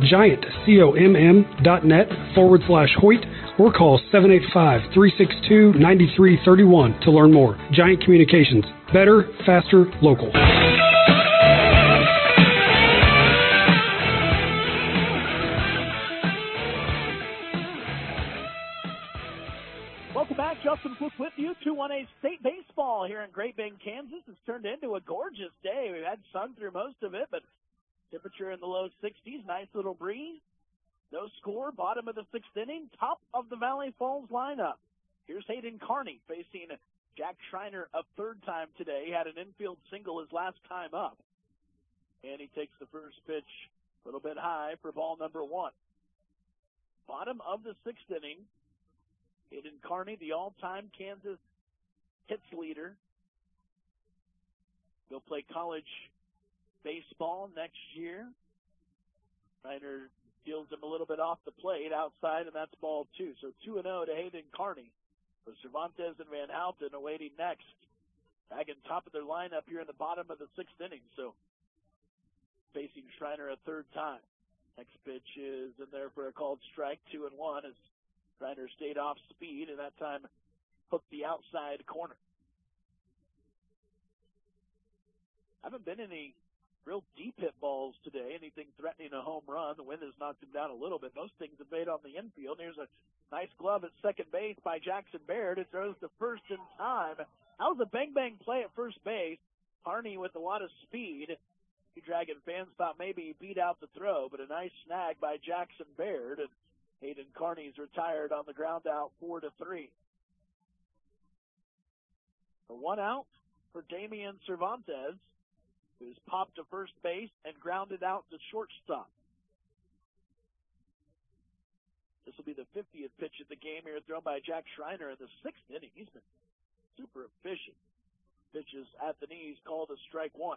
giantcomm.net/Hoyt or call 785-362-9331 to learn more. Giant Communications. Better, faster, local. Welcome back. Justin Cook with you. 2-1A State Baseball here in Great Bend, Kansas. It's turned into a gorgeous day. We've had sun through most of it, but temperature in the low 60s. Nice little breeze. No score, bottom of the sixth inning, top of the Valley Falls lineup. Here's Hayden Carney facing Jack Schreiner a third time today. He had an infield single his last time up. And he takes the first pitch a little bit high for ball number one. Bottom of the sixth inning, Hayden Carney, the all-time Kansas hits leader. He'll play college baseball next year. Schreiner deals him a little bit off the plate outside, and that's ball two. So 2-0 to Hayden Carney. With Cervantes and Van Houten awaiting next. Back in top of their lineup here in the bottom of the sixth inning. So facing Schreiner a third time. Next pitch is in there for a called strike, 2-1 as Schreiner stayed off speed and that time hooked the outside corner. Haven't been any real deep hit balls today, anything threatening a home run. The wind has knocked him down a little bit. Most things have made on the infield. Here's a nice glove at second base by Jackson Baird. It throws to first in time. That was a bang-bang play at first base. Harney with a lot of speed. The Dragon fans thought maybe he beat out the throw, but a nice snag by Jackson Baird. And Hayden Carney's retired on the ground out 4-3. The one out for Damian Cervantes, who's popped to first base and grounded out to shortstop. This will be the 50th pitch of the game here, thrown by Jack Schreiner in the sixth inning. He's been super efficient. Pitches at the knees, called a strike one.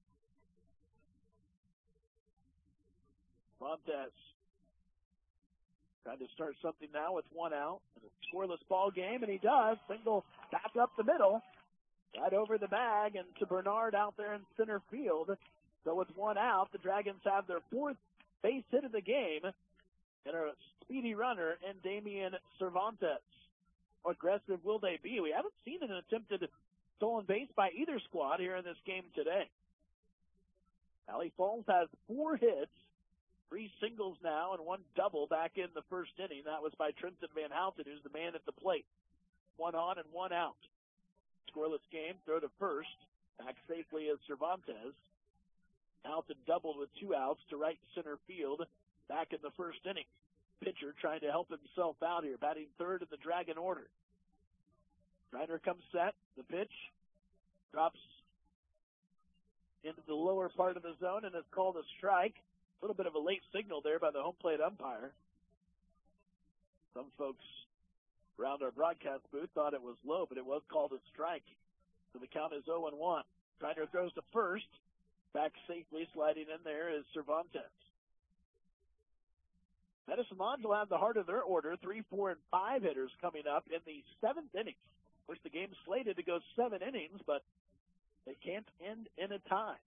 Cervantes trying to start something now with one out. And a scoreless ball game, and he does. Single back up the middle. Right over the bag and to Bernard out there in center field. So with one out, the Dragons have their fourth base hit of the game and a speedy runner in Damian Cervantes. How aggressive will they be? We haven't seen an attempted stolen base by either squad here in this game today. Valley Falls has 4 hits, 3 singles now, and 1 double back in the first inning. That was by Trenton Van Houten, who's the man at the plate. 1 on and 1 out. Scoreless game, throw to first. Back safely as Cervantes. Houten doubled with 2 outs to right center field back in the first inning. Pitcher trying to help himself out here, batting third in the Dragon order. Schreiner comes set. The pitch drops into the lower part of the zone and is called a strike. A little bit of a late signal there by the home plate umpire. Some folks around our broadcast booth thought it was low, but it was called a strike. So the count is 0-1. Schreiner throws to first. Back safely, sliding in there is Cervantes. Medicine Lodge will have the heart of their order, 3, 4, and 5 hitters coming up in the 7th inning. Of course, the game's slated to go 7 innings, but they can't end in a tie.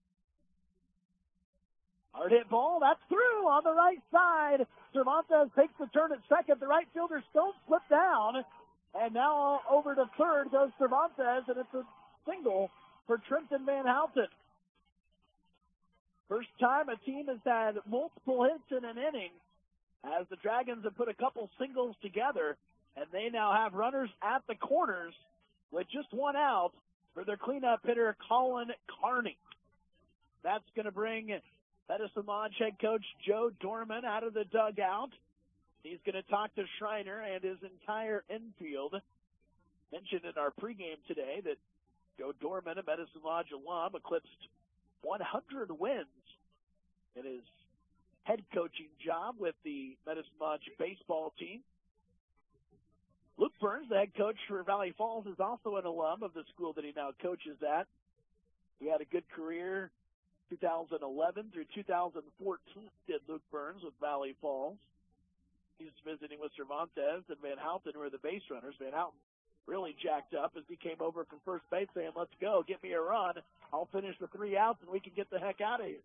Hard hit ball, that's through on the right side. Cervantes takes the turn at second. The right fielder Stone slipped down, and now over to third goes Cervantes, and it's a single for Trenton Van Houten. First time a team has had multiple hits in an inning, as the Dragons have put a couple singles together, and they now have runners at the corners with just one out for their cleanup hitter, Colin Carney. That's going to bring Medicine Lodge head coach Joe Dorman out of the dugout. He's going to talk to Schreiner and his entire infield. Mentioned in our pregame today that Joe Dorman, a Medicine Lodge alum, eclipsed 100 wins in his head coaching job with the Medicine Lodge baseball team. Luke Burns, the head coach for Valley Falls, is also an alum of the school that he now coaches at. He had a good career 2011 through 2014, did Luke Burns with Valley Falls. He's visiting with Cervantes and Van Houten, who are the base runners. Van Houten really jacked up as he came over from first base saying, let's go, get me a run. I'll finish the 3 outs and we can get the heck out of here.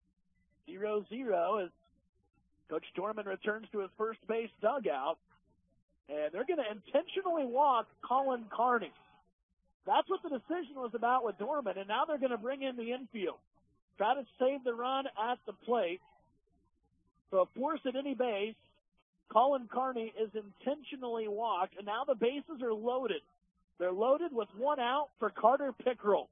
0-0 as Coach Dorman returns to his first base dugout. And they're going to intentionally walk Colin Carney. That's what the decision was about with Dorman, and now they're going to bring in the infield. Try to save the run at the plate. So a force at any base. Colin Carney is intentionally walked, and now the bases are loaded. They're loaded with 1 out for Carter Pickrell.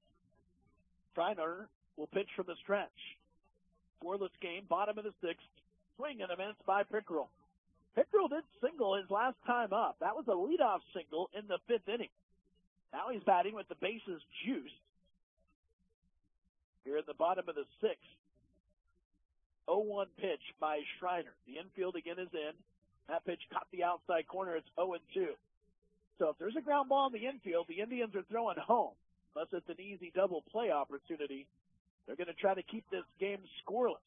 Schreiner will pitch from the stretch. Scoreless game, bottom of the 6th. Swing and a miss by Pickrell. Pickrell did single his last time up. That was a leadoff single in the 5th inning. Now he's batting with the bases juiced. Here in the bottom of the 6th. 0-1 pitch by Schreiner. The infield again is in. That pitch caught the outside corner. It's 0-2. So if there's a ground ball in the infield, the Indians are throwing home. Unless it's an easy double play opportunity, they're going to try to keep this game scoreless.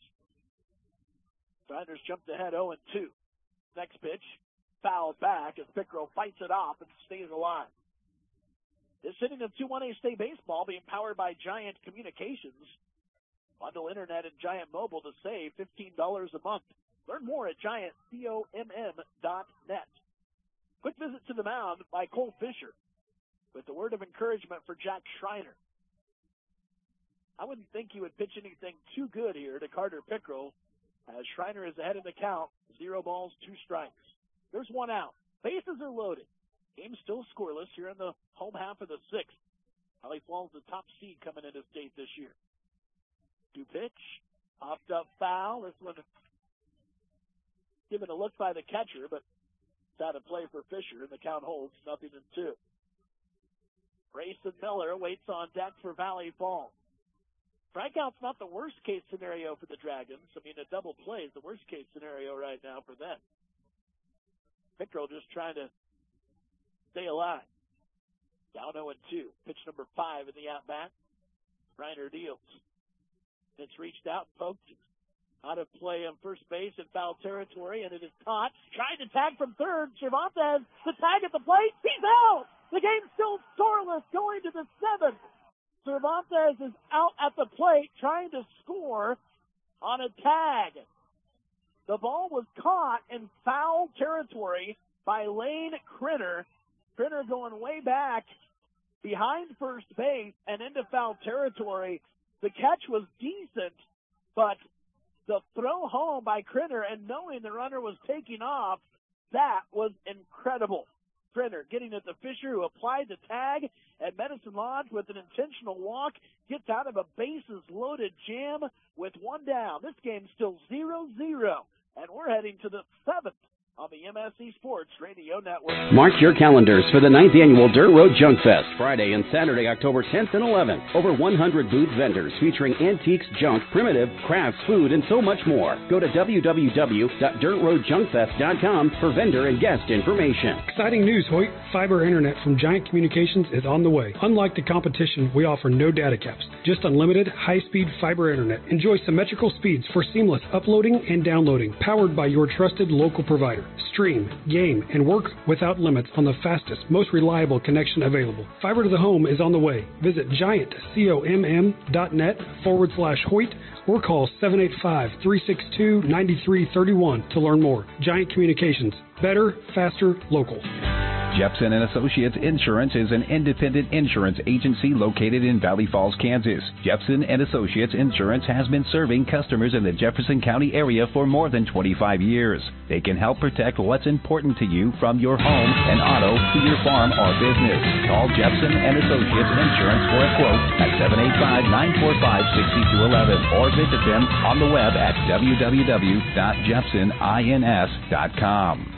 Schreiner's jumped ahead 0-2. Next pitch, fouled back as Pickrell fights it off and stays alive. This inning of 2-1A State Baseball being powered by Giant Communications. Bundle internet and Giant Mobile to save $15 a month. Learn more at giantcomm.net. Quick visit to the mound by Cole Fisher with the word of encouragement for Jack Schreiner. I wouldn't think he would pitch anything too good here to Carter Pickrell as Schreiner is ahead in the count. 0 balls, 2 strikes. There's 1 out. Bases are loaded. Game still scoreless here in the home half of the 6th. Valley Falls the top seed coming into state this year. 2 pitch. Popped up foul. This one given a look by the catcher, but it's out of play for Fisher, and the count holds 0-2. Grayson Miller waits on deck for Valley Falls. Strikeout's not the worst-case scenario for the Dragons. I mean, a double play is the worst-case scenario right now for them. Pickrell just trying to stay alive. Down 0-2. Pitch number 5 in the at-bat. Schreiner deals. It's reached out and poked. Out of play on first base in foul territory, and it is caught. Trying to tag from third. Cervantes, the tag at the plate. He's out! The game's still scoreless going to the 7th. Cervantes is out at the plate trying to score on a tag. The ball was caught in foul territory by Lane Crinner. Crinner going way back behind first base and into foul territory. The catch was decent, but the throw home by Crinner and knowing the runner was taking off, that was incredible. Crinner getting at the Fisher who applied the tag, and Medicine Lodge with an intentional walk gets out of a bases-loaded jam with 1 down. This game's still 0-0, and we're heading to the 7th on the MSC Sports Radio Network. Mark your calendars for the 9th Annual Dirt Road Junk Fest, Friday and Saturday, October 10th and 11th. Over 100 booth vendors featuring antiques, junk, primitive, crafts, food, and so much more. Go to www.dirtroadjunkfest.com for vendor and guest information. Exciting news, Hoyt. Fiber Internet from Giant Communications is on the way. Unlike the competition, we offer no data caps, just unlimited, high-speed fiber Internet. Enjoy symmetrical speeds for seamless uploading and downloading, powered by your trusted local provider. Stream, game, and work without limits on the fastest, most reliable connection available. Fiber to the home is on the way. Visit giantcomm.net/Hoyt or call 785-362-9331 to learn more. Giant Communications. Better, faster, local. Jepson & Associates Insurance is an independent insurance agency located in Valley Falls, Kansas. Jepson & Associates Insurance has been serving customers in the Jefferson County area for more than 25 years. They can help protect what's important to you, from your home and auto to your farm or business. Call Jepson & Associates Insurance for a quote at 785-945-6211 or visit them on the web at www.jepsonins.com.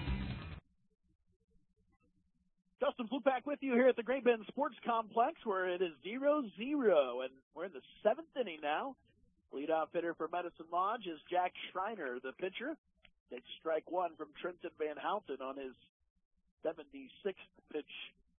Justin Flupak with you here at the Great Bend Sports Complex, where it is 0-0, and we're in the 7th inning now. Leadoff hitter for Medicine Lodge is Jack Schreiner, the pitcher. Takes strike one from Trenton Van Houten on his 76th pitch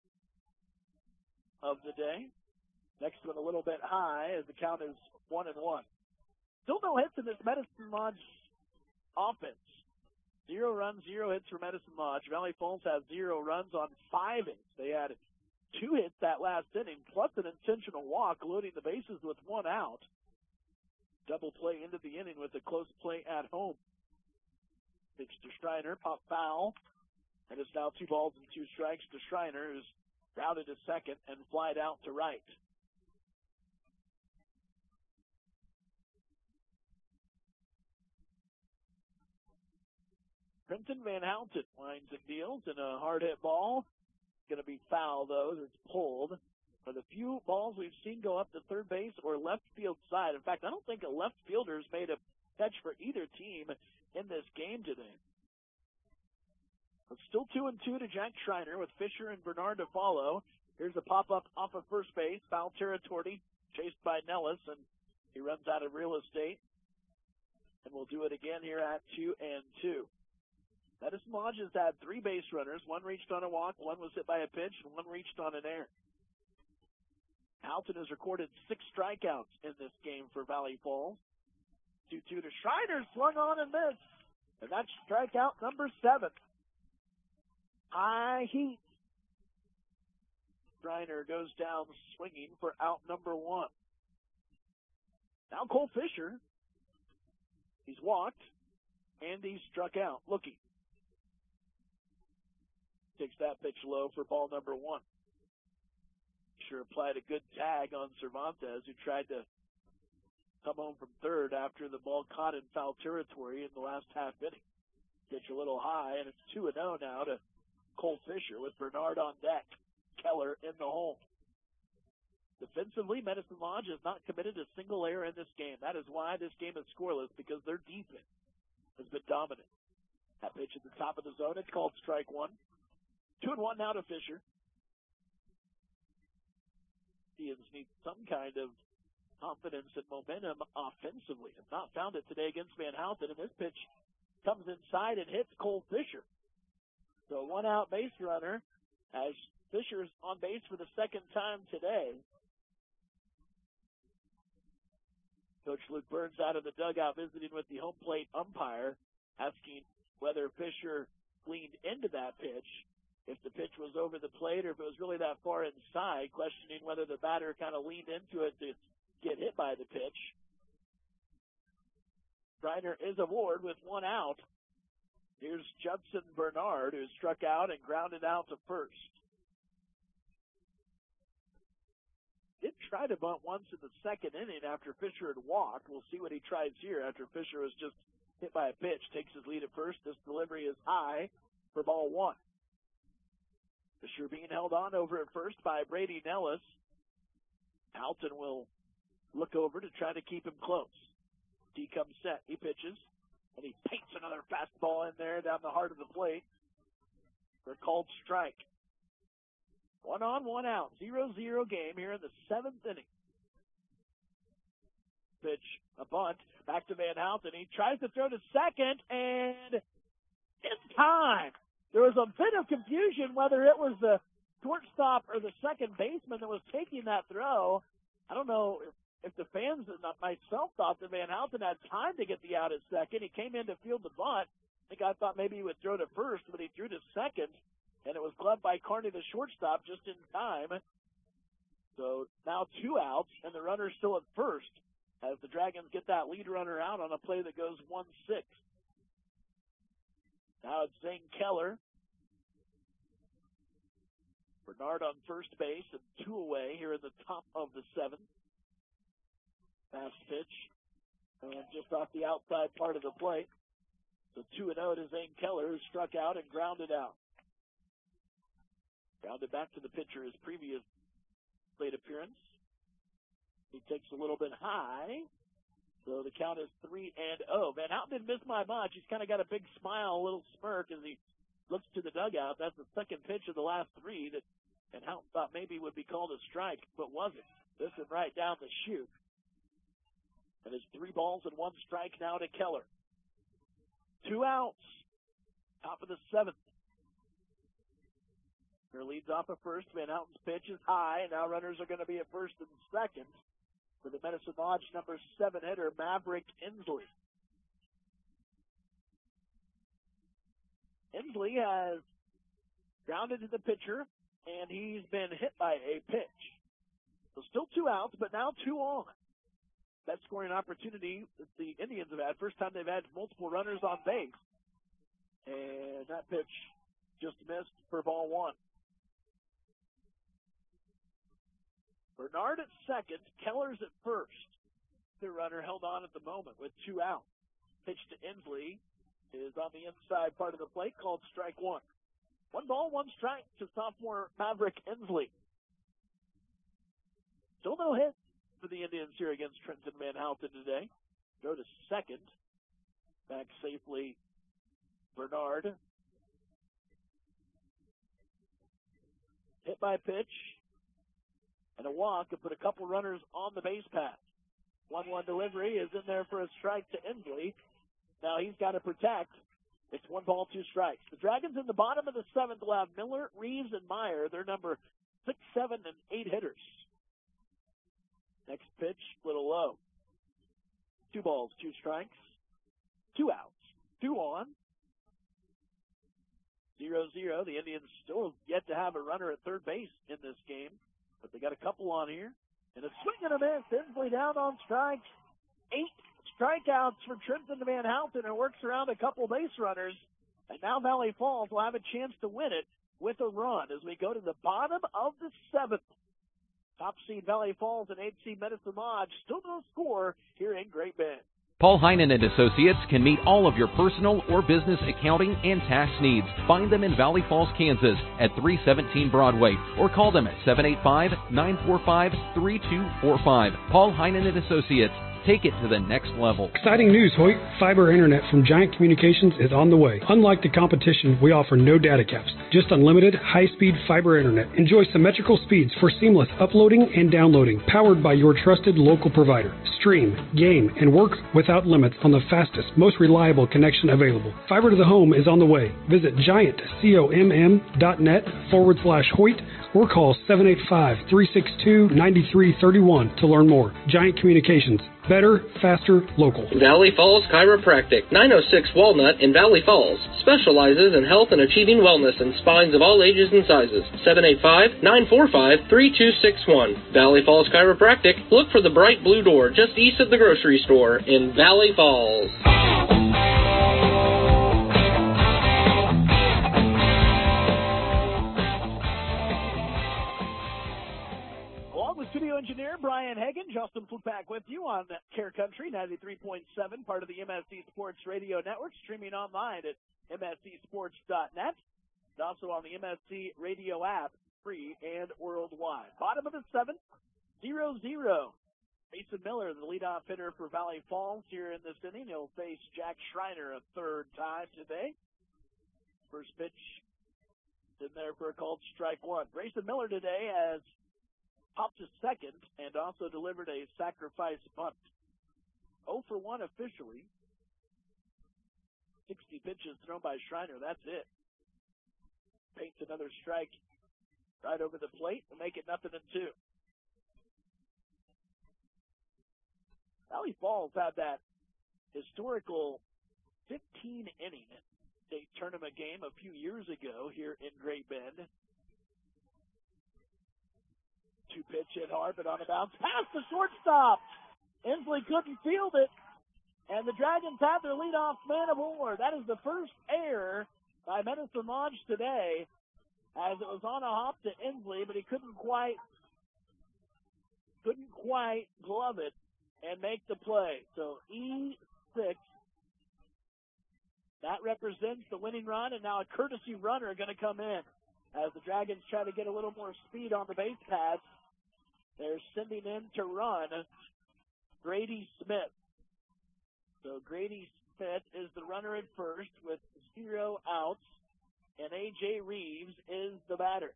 of the day. Next one a little bit high as the count is 1-1. Still no hits in this Medicine Lodge offense. 0 runs, 0 hits for Medicine Lodge. Valley Falls has 0 runs on 5 innings. They had 2 hits that last inning, plus an intentional walk, loading the bases with 1 out. Double play into the inning with a close play at home. Pitch to Schreiner, pop foul, and it's now 2 balls and 2 strikes to Schreiner, who's routed to second and flied out to right. Trenton Van Houten winds and deals in a hard hit ball. Going to be foul, though, as it's pulled. For the few balls we've seen go up to third base or left field side. In fact, I don't think a left fielder's made a catch for either team in this game today. But still 2-2 to Jack Schreiner with Fisher and Bernard to follow. Here's a pop-up off of first base. Foul territory, chased by Nellis, and he runs out of real estate. And we'll do it again here at 2-2. Medicine Lodge has had 3 base runners. 1 reached on a walk, 1 was hit by a pitch, and 1 reached on an error. Houten has recorded 6 strikeouts in this game for Valley Falls. 2-2 to Schreiner, swung on and missed. And that's strikeout number 7. High heat. Schreiner goes down swinging for out number 1. Now Cole Fisher. He's walked, and he's struck out. Looking. Takes that pitch low for ball number 1. Sure applied a good tag on Cervantes, who tried to come home from third after the ball caught in foul territory in the last half inning. Pitch a little high, and it's 2-0 now to Cole Fisher with Bernard on deck. Keller in the hole. Defensively, Medicine Lodge has not committed a single error in this game. That is why this game is scoreless, because their defense has been dominant. That pitch at the top of the zone, it's called strike 1. 2-1 now to Fisher. Indians need some kind of confidence and momentum offensively. Have not found it today against Van Houten, and this pitch comes inside and hits Cole Fisher. So 1 out base runner as Fisher's on base for the 2nd time today. Coach Luke Burns out of the dugout visiting with the home plate umpire, asking whether Fisher leaned into that pitch, if the pitch was over the plate or if it was really that far inside, questioning whether the batter kind of leaned into it to get hit by the pitch. Schreiner is aboard with 1 out. Here's Judson Bernard, who struck out and grounded out to first. Did try to bunt once in the 2nd inning after Fisher had walked. We'll see what he tries here after Fisher was just hit by a pitch. Takes his lead at first. This delivery is high for ball 1. Fisher being held on over at first by Brady Nellis. Houten will look over to try to keep him close. He comes set. He pitches. And he paints another fastball in there down the heart of the plate. They're called strike. 1 on, 1 out. 0-0 game here in the 7th inning. Pitch, a bunt, back to Van Houten. He tries to throw to second, and in time. There was a bit of confusion whether it was the shortstop or the second baseman that was taking that throw. I don't know if the fans and myself thought that Van Houten had time to get the out at second. He came in to field the bunt. I think I thought maybe he would throw to first, but he threw to second, and it was gloved by Carney, the shortstop, just in time. So now 2 outs, and the runner's still at first as the Dragons get that lead runner out on a play that goes 1-6. Now it's Zane Keller. Bernard on first base and 2 away here in the top of the 7th. Fast pitch. And just off the outside part of the plate. So 2-0 to Zane Keller, who struck out and grounded out. Grounded back to the pitcher his previous plate appearance. He takes a little bit high. So the count is 3-0. Van Houten didn't miss by much. He's kind of got a big smile, a little smirk as he looks to the dugout. That's the second pitch of the last 3 that Van Houten thought maybe would be called a strike, but wasn't. This is right down the chute. And it's 3 balls and 1 strike now to Keller. 2 outs. Top of the 7th. Here leads off at first. Van Houten's pitch is high, and now runners are going to be at first and second for the Medicine Lodge number 7 hitter, Maverick Inslee. Inslee has grounded to the pitcher, and he's been hit by a pitch. So still 2 outs, but now 2 on. That scoring opportunity that the Indians have had. First time they've had multiple runners on base. And that pitch just missed for ball 1. Bernard at second, Keller's at first. The runner held on at the moment with 2 outs. Pitch to Inslee is on the inside part of the plate, called strike 1. 1 ball, 1 strike to sophomore Maverick Inslee. Still no hit for the Indians here against Trenton Van Houten today. Go to second. Back safely, Bernard. Hit by pitch. And a walk and put a couple runners on the base path. 1-1 delivery is in there for a strike to Inslee. Now he's got to protect. It's 1 ball, 2 strikes. The Dragons in the bottom of the 7th will have Miller, Reeves, and Meyer. They're number 6, 7, and 8 hitters. Next pitch, little low. 2 balls, 2 strikes. 2 outs. 2 on. 0-0. The Indians still yet to have a runner at third base in this game. But they got a couple on here. And a swing and a miss. Inslee down on strikes. 8 strikeouts for Trenton Van Houten, who works around a couple base runners. And now Valley Falls will have a chance to win it with a run as we go to the bottom of the 7th. Top seed Valley Falls and 8th seed Medicine Lodge still no score here in Great Bend. Paul Heinen and Associates can meet all of your personal or business accounting and tax needs. Find them in Valley Falls, Kansas at 317 Broadway or call them at 785-945-3245. Paul Heinen and Associates. Take it to the next level. Exciting news, Hoyt. Fiber Internet from Giant Communications is on the way. Unlike the competition, we offer no data caps, just unlimited, high-speed fiber Internet. Enjoy symmetrical speeds for seamless uploading and downloading, powered by your trusted local provider. Stream, game, and work without limits on the fastest, most reliable connection available. Fiber to the home is on the way. Visit giantcomm.net/Hoyt or call 785-362-9331 to learn more. Giant Communications. Better, faster, local. Valley Falls Chiropractic, 906 Walnut in Valley Falls. Specializes in health and achieving wellness in spines of all ages and sizes. 785-945-3261. Valley Falls Chiropractic. Look for the bright blue door just east of the grocery store in Valley Falls. Studio engineer Brian Hagan, Justin Flupak with you on Care Country 93.7, part of the MSC Sports Radio Network, streaming online at mscsports.net, and also on the MSC Radio app, free and worldwide. Bottom of the 7th, 0-0. Mason Miller, the leadoff hitter for Valley Falls here in this inning. He'll face Jack Schreiner a third time today. First pitch in there for a called strike one. Grayson Miller today has popped to second and also delivered a sacrifice bunt. 0 for 1 officially. 60 pitches thrown by Schreiner. That's it. Paints another strike right over the plate and make it 0-2. Valley Falls had that historical 15-inning state tournament game a few years ago here in Great Bend. 2-pitch hit hard, but on a bounce past the shortstop. Inslee couldn't field it, and the Dragons have their leadoff man aboard. That is the first error by Medicine Lodge today, as it was on a hop to Inslee, but he couldn't quite glove it and make the play. So E6, that represents the winning run, and now a courtesy runner going to come in as the Dragons try to get a little more speed on the base paths. They're sending in to run Grady Smith. So Grady Smith is the runner at first with 0 outs, and A.J. Reeves is the batter.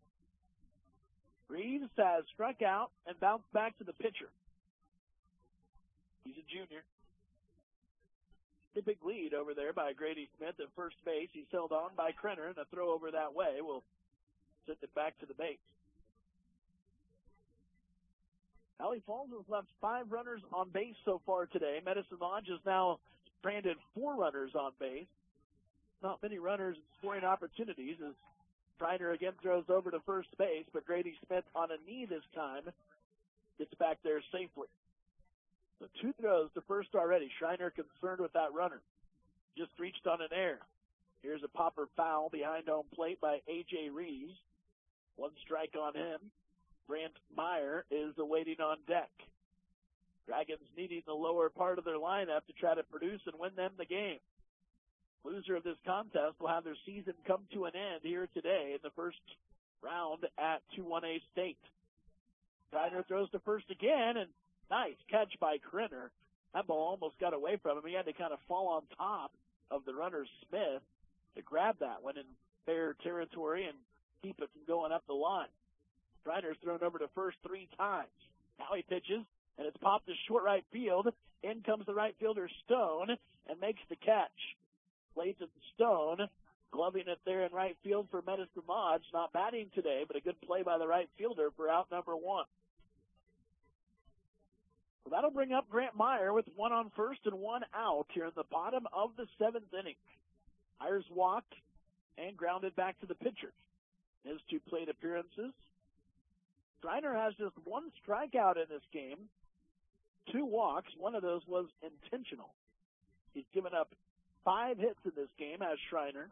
Reeves has struck out and bounced back to the pitcher. He's a junior. The big lead over there by Grady Smith at first base. He's held on by Krenner, and a throw over that way will send it back to the base. Valley Falls has left 5 runners on base so far today. Medicine Lodge has now stranded 4 runners on base. Not many runners scoring opportunities as Schreiner again throws over to first base, but Grady Smith on a knee this time gets back there safely. So 2 throws to first already. Schreiner concerned with that runner. Just reached on an error. Here's a popper foul behind home plate by A.J. Reeves. 1 strike on him. Grant Meyer is awaiting on deck. Dragons needing the lower part of their lineup to try to produce and win them the game. Loser of this contest will have their season come to an end here today in the first round at 2-1A State. Schreiner throws to first again, and nice catch by Krenner. That ball almost got away from him. He had to kind of fall on top of the runner Smith to grab that one in fair territory and keep it from going up the line. Schreiner's thrown over to first 3 times. Now he pitches, and it's popped to short right field. In comes the right fielder Stone and makes the catch. Clayton Stone gloving it there in right field for Medicine Lodge. Not batting today, but a good play by the right fielder for out number 1. So that'll bring up Grant Meyer with 1 on first and 1 out here in the bottom of the 7th inning. Meyer's walked and grounded back to the pitcher. His 2 plate appearances. Schreiner has just 1 strikeout in this game, 2 walks. 1 of those was intentional. He's given up 5 hits in this game as Schreiner.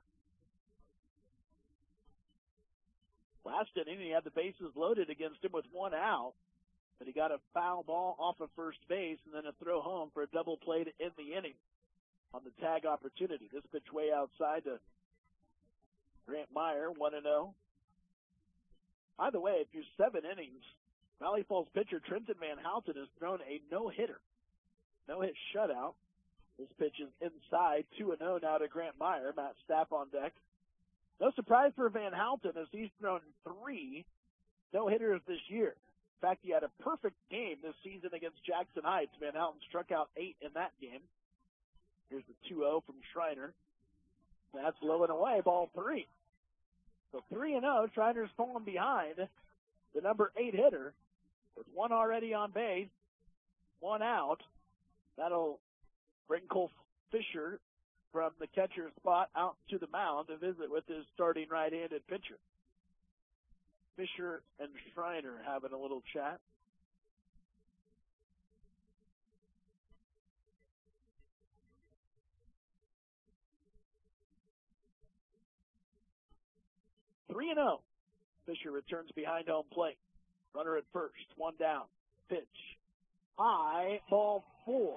Last inning, he had the bases loaded against him with 1 out, but he got a foul ball off of first base and then a throw home for a double play to end the inning on the tag opportunity. This pitch way outside to Grant Meyer, 1-0. By the way, through 7 innings, Valley Falls pitcher Trenton Van Houten has thrown a no-hitter. No-hit shutout. This pitch is inside, 2-0 now to Grant Meyer. Matt Stapp on deck. No surprise for Van Houten as he's thrown 3 no-hitters this year. In fact, he had a perfect game this season against Jackson Heights. Van Houten struck out 8 in that game. Here's the 2-0 from Schreiner. That's low and away, ball 3. So 3-0, Schreiner's falling behind the number 8 hitter with 1 already on base, 1 out. That'll bring Cole Fisher from the catcher's spot out to the mound to visit with his starting right-handed pitcher. Fisher and Schreiner having a little chat. Three and 0. Fisher returns behind home plate. Runner at first. 1 down. Pitch. High. Ball 4.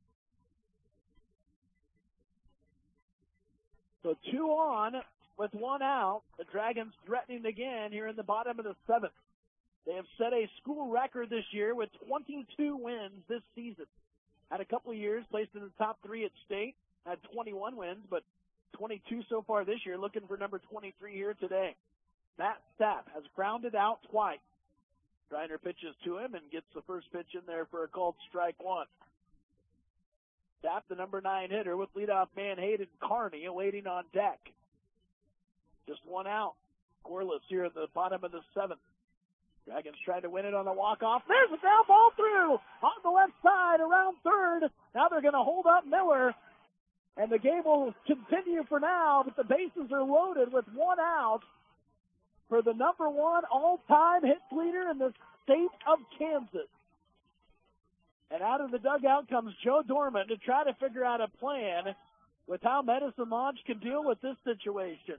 So 2 on with 1 out. The Dragons threatening again here in the bottom of the 7th. They have set a school record this year with 22 wins this season. Had a couple of years, placed in the top 3 at state, had 21 wins, but 22 so far this year, looking for number 23 here today. Matt Stapp has grounded out twice. Schreiner pitches to him and gets the first pitch in there for a called strike one. Stapp, the number 9 hitter, with leadoff man Hayden Carney awaiting on deck. Just one out. Scoreless here at the bottom of the 7th. Dragons trying to win it on the walk-off. There's a ground ball through on the left side around third. Now they're going to hold up Miller, and the game will continue for now, but the bases are loaded with one out for the number 1 all-time hit leader in the state of Kansas. And out of the dugout comes Joe Dorman to try to figure out a plan with how Medicine Lodge can deal with this situation.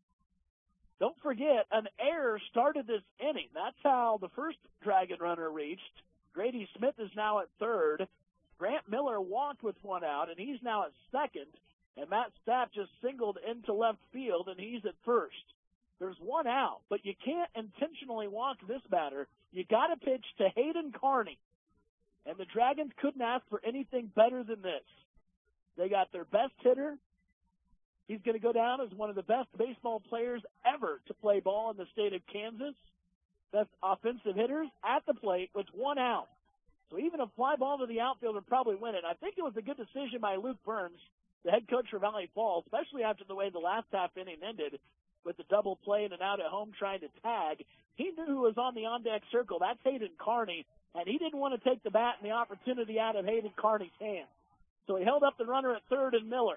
Don't forget, an error started this inning. That's how the first Dragon runner reached. Grady Smith is now at third. Grant Miller walked with one out, and he's now at second. And Matt Stapp just singled into left field, and he's at first. There's one out, but you can't intentionally walk this batter. You got to pitch to Hayden Carney. And the Dragons couldn't ask for anything better than this. They got their best hitter. He's going to go down as one of the best baseball players ever to play ball in the state of Kansas. Best offensive hitters at the plate with one out. So even a fly ball to the outfield would probably win it. I think it was a good decision by Luke Burns, the head coach for Valley Falls, especially after the way the last half inning ended with the double play and an out at home trying to tag. He knew who was on the on-deck circle. That's Hayden Carney, and he didn't want to take the bat and the opportunity out of Hayden Carney's hands. So he held up the runner at third and Miller.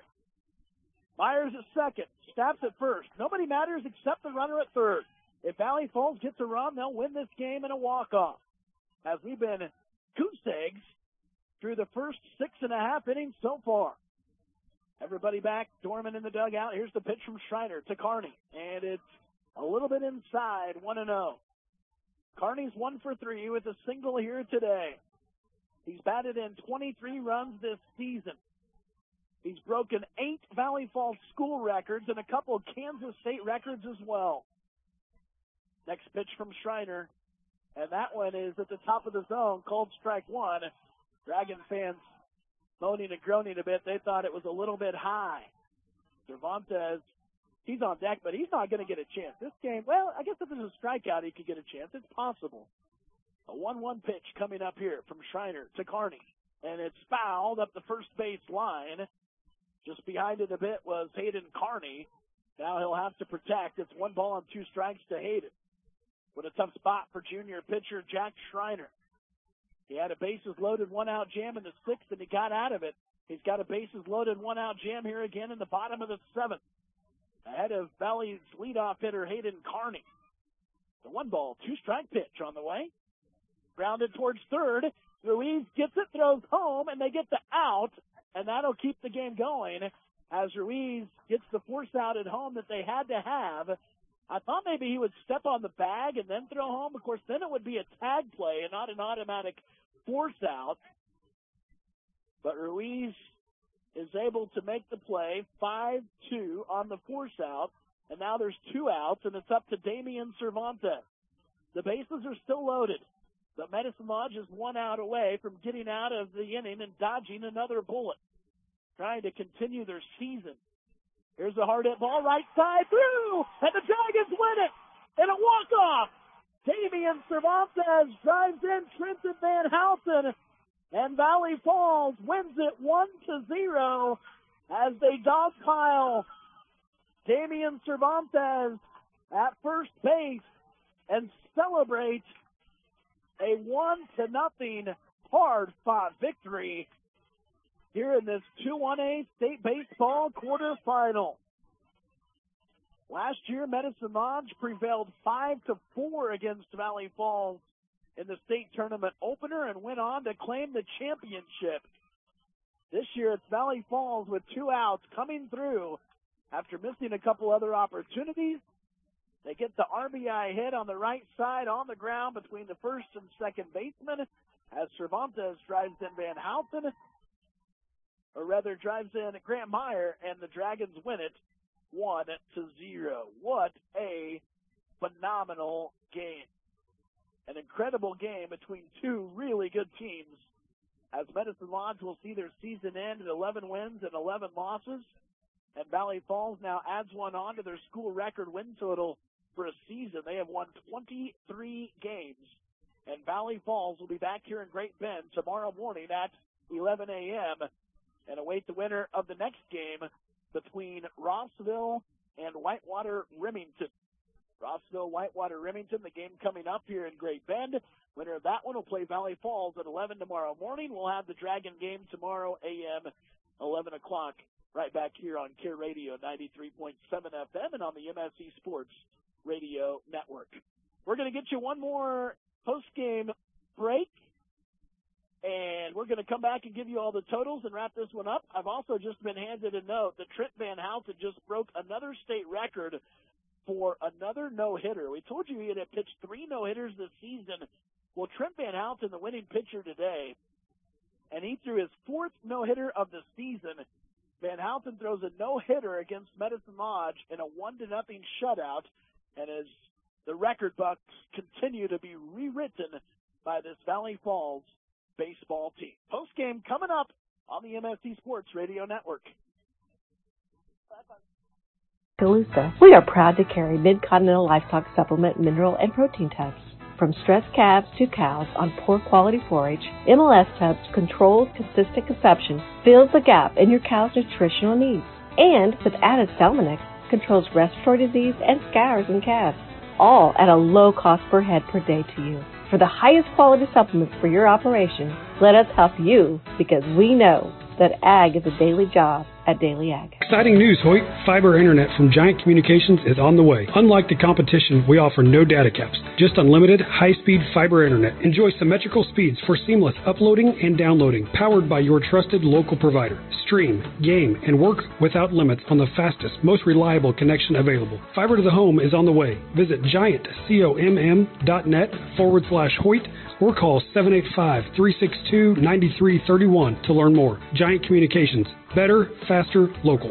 Myers at second. Stapp's at first. Nobody matters except the runner at third. If Valley Falls gets a run, they'll win this game in a walk-off. As we've been goose eggs through the first 6.5 innings so far. Everybody back. Dorman in the dugout. Here's the pitch from Schreiner to Carney. And it's a little bit inside, 1-0. Carney's 1 for 3 with a single here today. He's batted in 23 runs this season. He's broken 8 Valley Falls school records and a couple of Kansas State records as well. Next pitch from Schreiner, and that one is at the top of the zone, called strike one. Dragon fans moaning and groaning a bit. They thought it was a little bit high. Cervantes, he's on deck, but he's not going to get a chance. This game, well, I guess if there's a strikeout, he could get a chance. It's possible. A 1-1 pitch coming up here from Schreiner to Carney, and it's fouled up the first base line. Just behind it a bit was Hayden Carney. Now he'll have to protect. It's 1 ball and 2 strikes to Hayden. With a tough spot for junior pitcher Jack Schreiner. He had a bases loaded 1-out jam in the 6th, and he got out of it. He's got a bases loaded 1-out jam here again in the bottom of the 7th. Ahead of Valley's leadoff hitter Hayden Carney. The 1 ball, 2 strike pitch on the way. Grounded towards third. Ruiz gets it, throws home, and they get the out. And that'll keep the game going as Ruiz gets the force out at home that they had to have. I thought maybe he would step on the bag and then throw home. Of course, then it would be a tag play and not an automatic force out. But Ruiz is able to make the play, 5-2 on the force out. And now there's 2 outs, and it's up to Damian Cervantes. The bases are still loaded. But Medicine Lodge is 1 out away from getting out of the inning and dodging another bullet, trying to continue their season. Here's a hard hit ball, right side through, and the Dragons win it in a walk-off. Damian Cervantes drives in Trenton Van Houten, and Valley Falls wins it 1-0 as they dogpile Damian Cervantes at first base and celebrate a 1-0 hard-fought victory here in this 2-1A state baseball quarterfinal. Last year, Medicine Lodge prevailed 5-4 against Valley Falls in the state tournament opener and went on to claim the championship. This year, it's Valley Falls with 2 outs coming through after missing a couple other opportunities. They get the RBI hit on the right side on the ground between the first and second baseman as Cervantes drives in Van Houten, or rather drives in Grant Meyer, and the Dragons win it 1-0. What a phenomenal game. an incredible game between two really good teams, as Medicine Lodge will see their season end at 11 wins and 11 losses, and Valley Falls now adds one on to their school record win total for a season. They have won 23 games, and Valley Falls will be back here in Great Bend tomorrow morning at 11 a.m. and await the winner of the next game between Rossville and Whitewater Remington. Rossville, Whitewater Remington, the game coming up here in Great Bend. Winner of that one will play Valley Falls at 11 tomorrow morning. We'll have the Dragon game tomorrow a.m., 11 o'clock, right back here on Care Radio 93.7 FM and on the MSC Sports Radio Network. We're going to get you one more post-game break, and we're going to come back and give you all the totals and wrap this one up. I've also just been handed a note that Trent Van Houten just broke another state record for another no-hitter. We told you he had pitched 3 no-hitters this season. Well, Trent Van Houten, the winning pitcher today, and he threw his 4th no-hitter of the season. Van Houten throws a no-hitter against Medicine Lodge in a 1-0 shutout, and as the record books continue to be rewritten by this Valley Falls baseball team. Post-game coming up on the MSC Sports Radio Network. Oskaloosa. We are proud to carry Mid-Continental Livestock Supplement mineral and protein tubs. From stressed calves to cows on poor quality forage, MLS Tubs controls consistent consumption, fills the gap in your cow's nutritional needs, and with added Salmonex, controls respiratory disease and scours in calves, all at a low cost per head per day to you. For the highest quality supplements for your operation, let us help you, because we know that ag is a daily job at Daily Ag. Exciting news, Hoyt. Fiber Internet from Giant Communications is on the way. Unlike the competition, we offer no data caps, just unlimited, high-speed fiber Internet. Enjoy symmetrical speeds for seamless uploading and downloading, powered by your trusted local provider. Stream, game, and work without limits on the fastest, most reliable connection available. Fiber to the home is on the way. Visit giantcomm.net/Hoyt or call 785-362-9331 to learn more. Giant Communications. Better, faster, local.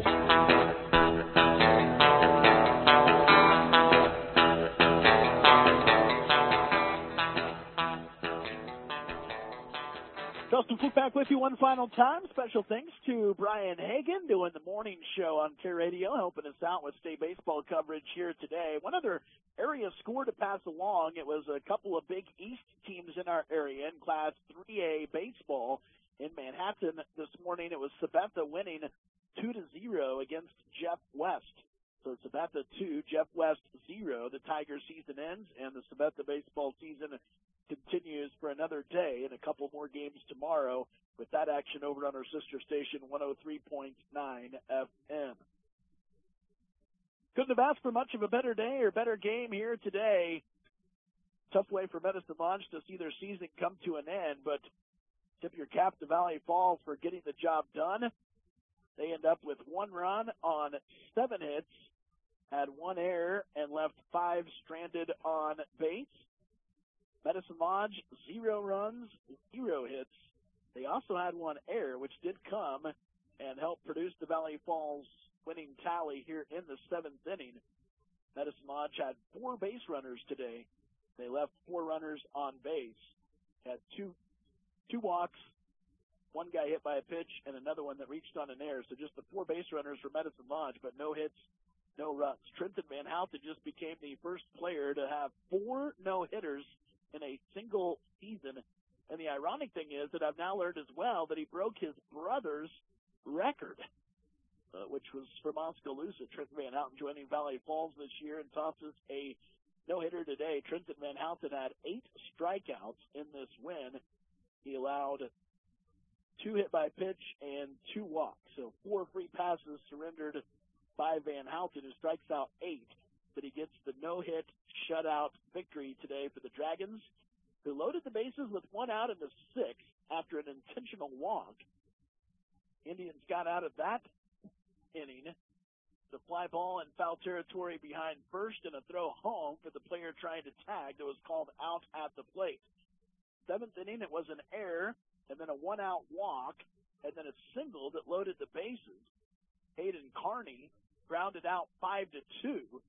Justin Fluke back with you one final time. Special thanks to Brian Hagan doing the morning show on Care Radio, helping us out with state baseball coverage here today. One other area score to pass along. It was a couple of big East teams in our area in Class 3A baseball. In Manhattan this morning, it was Sabetha winning 2-0 against Jeff West. So Sabetha 2, Jeff West 0. The Tiger season ends, and the Sabetha baseball season continues for another day and a couple more games tomorrow with that action over on our sister station, 103.9 FM. Couldn't have asked for much of a better day or better game here today. Tough way for Medicine Lodge to see their season come to an end, but tip your cap to Valley Falls for getting the job done. They end up with 1 run on 7 hits, had 1 error, and left 5 stranded on base. Medicine Lodge, 0 runs, 0 hits. They also had 1 error, which did come and help produce the Valley Falls winning tally here in the 7th inning. Medicine Lodge had 4 base runners today. They left 4 runners on base. Had two walks, 1 guy hit by a pitch, and another one that reached on an error. So just the 4 base runners for Medicine Lodge, but no hits, no runs. Trenton Van Houten just became the first player to have 4 no-hitters in a single season. And the ironic thing is that I've now learned as well that he broke his brother's record, which was from Oskaloosa. Trenton Van Houten joining Valley Falls this year and tosses a no-hitter today. Trenton Van Houten had 8 strikeouts in this win. He allowed 2 hit by pitch and 2 walks. So 4 free passes surrendered by Van Houten, who strikes out 8. But he gets the no-hit shutout victory today for the Dragons, who loaded the bases with 1 out in the 6th after an intentional walk. Indians got out of that inning. The fly ball in foul territory behind first and a throw home for the player trying to tag that was called out at the plate. 7th inning, it was an error, and then a 1-out walk, and then a single that loaded the bases. Hayden Carney grounded out 5-2.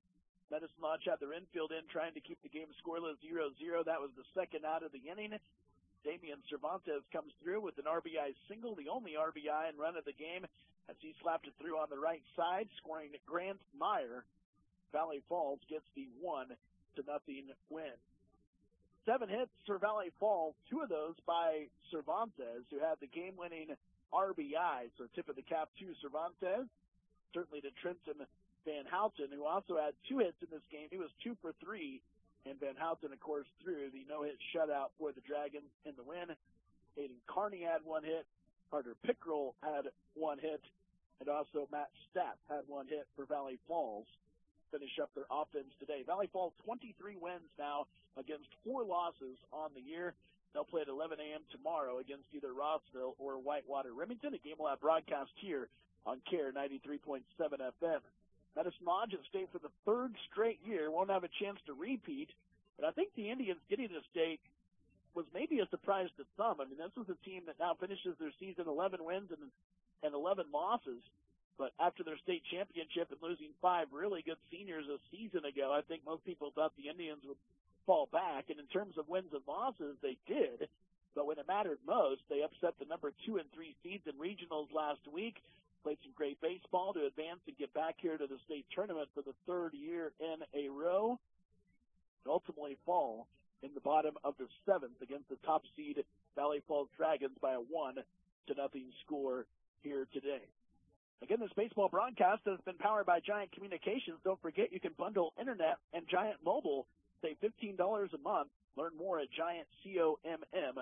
Medicine Lodge had their infield in trying to keep the game scoreless 0-0. That was the second out of the inning. Damian Cervantes comes through with an RBI single, the only RBI and run of the game, as he slapped it through on the right side, scoring Grant Meyer. Valley Falls gets the 1-0 win. 7 hits for Valley Falls, 2 of those by Cervantes, who had the game-winning RBI. So tip of the cap to Cervantes, certainly to Trenton Van Houten, who also had 2 hits in this game. He was 2 for 3, and Van Houten, of course, threw the no-hit shutout for the Dragons in the win. Aiden Carney had 1 hit. Carter Pickrell had 1 hit, and also Matt Stapp had 1 hit for Valley Falls. Finish up their offense today. Valley Falls 23 wins now against 4 losses on the year. They'll play at 11 a.m. tomorrow against either Rossville or Whitewater Remington. A game will have broadcast here on CARE 93.7 FM. Medicine Lodge at state for the 3rd straight year. Won't have a chance to repeat, but I think the Indians getting to state was maybe a surprise to some. I mean, this is a team that now finishes their season 11 wins and 11 losses. But after their state championship and losing 5 really good seniors a season ago, I think most people thought the Indians would fall back. And in terms of wins and losses, they did. But when it mattered most, they upset the number 2 and 3 seeds in regionals last week, played some great baseball to advance and get back here to the state tournament for the 3rd year in a row, and ultimately fall in the bottom of the 7th against the top seed Valley Falls Dragons by a 1-0 score here today. Again, this baseball broadcast has been powered by Giant Communications. Don't forget you can bundle internet and Giant Mobile. Save $15 a month. Learn more at giantcomm.net.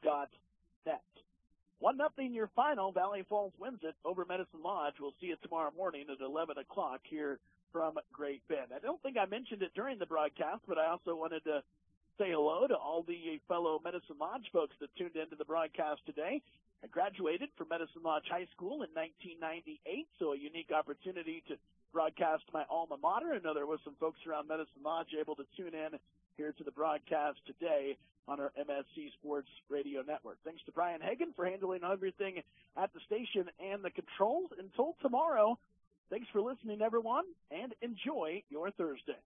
1-0 your final. Valley Falls wins it over Medicine Lodge. We'll see you tomorrow morning at 11 o'clock here from Great Bend. I don't think I mentioned it during the broadcast, but I also wanted to say hello to all the fellow Medicine Lodge folks that tuned into the broadcast today. I graduated from Medicine Lodge High School in 1998, so a unique opportunity to broadcast my alma mater. I know there was some folks around Medicine Lodge able to tune in here to the broadcast today on our MSC Sports Radio Network. Thanks to Brian Hagan for handling everything at the station and the controls. Until tomorrow, thanks for listening, everyone, and enjoy your Thursday.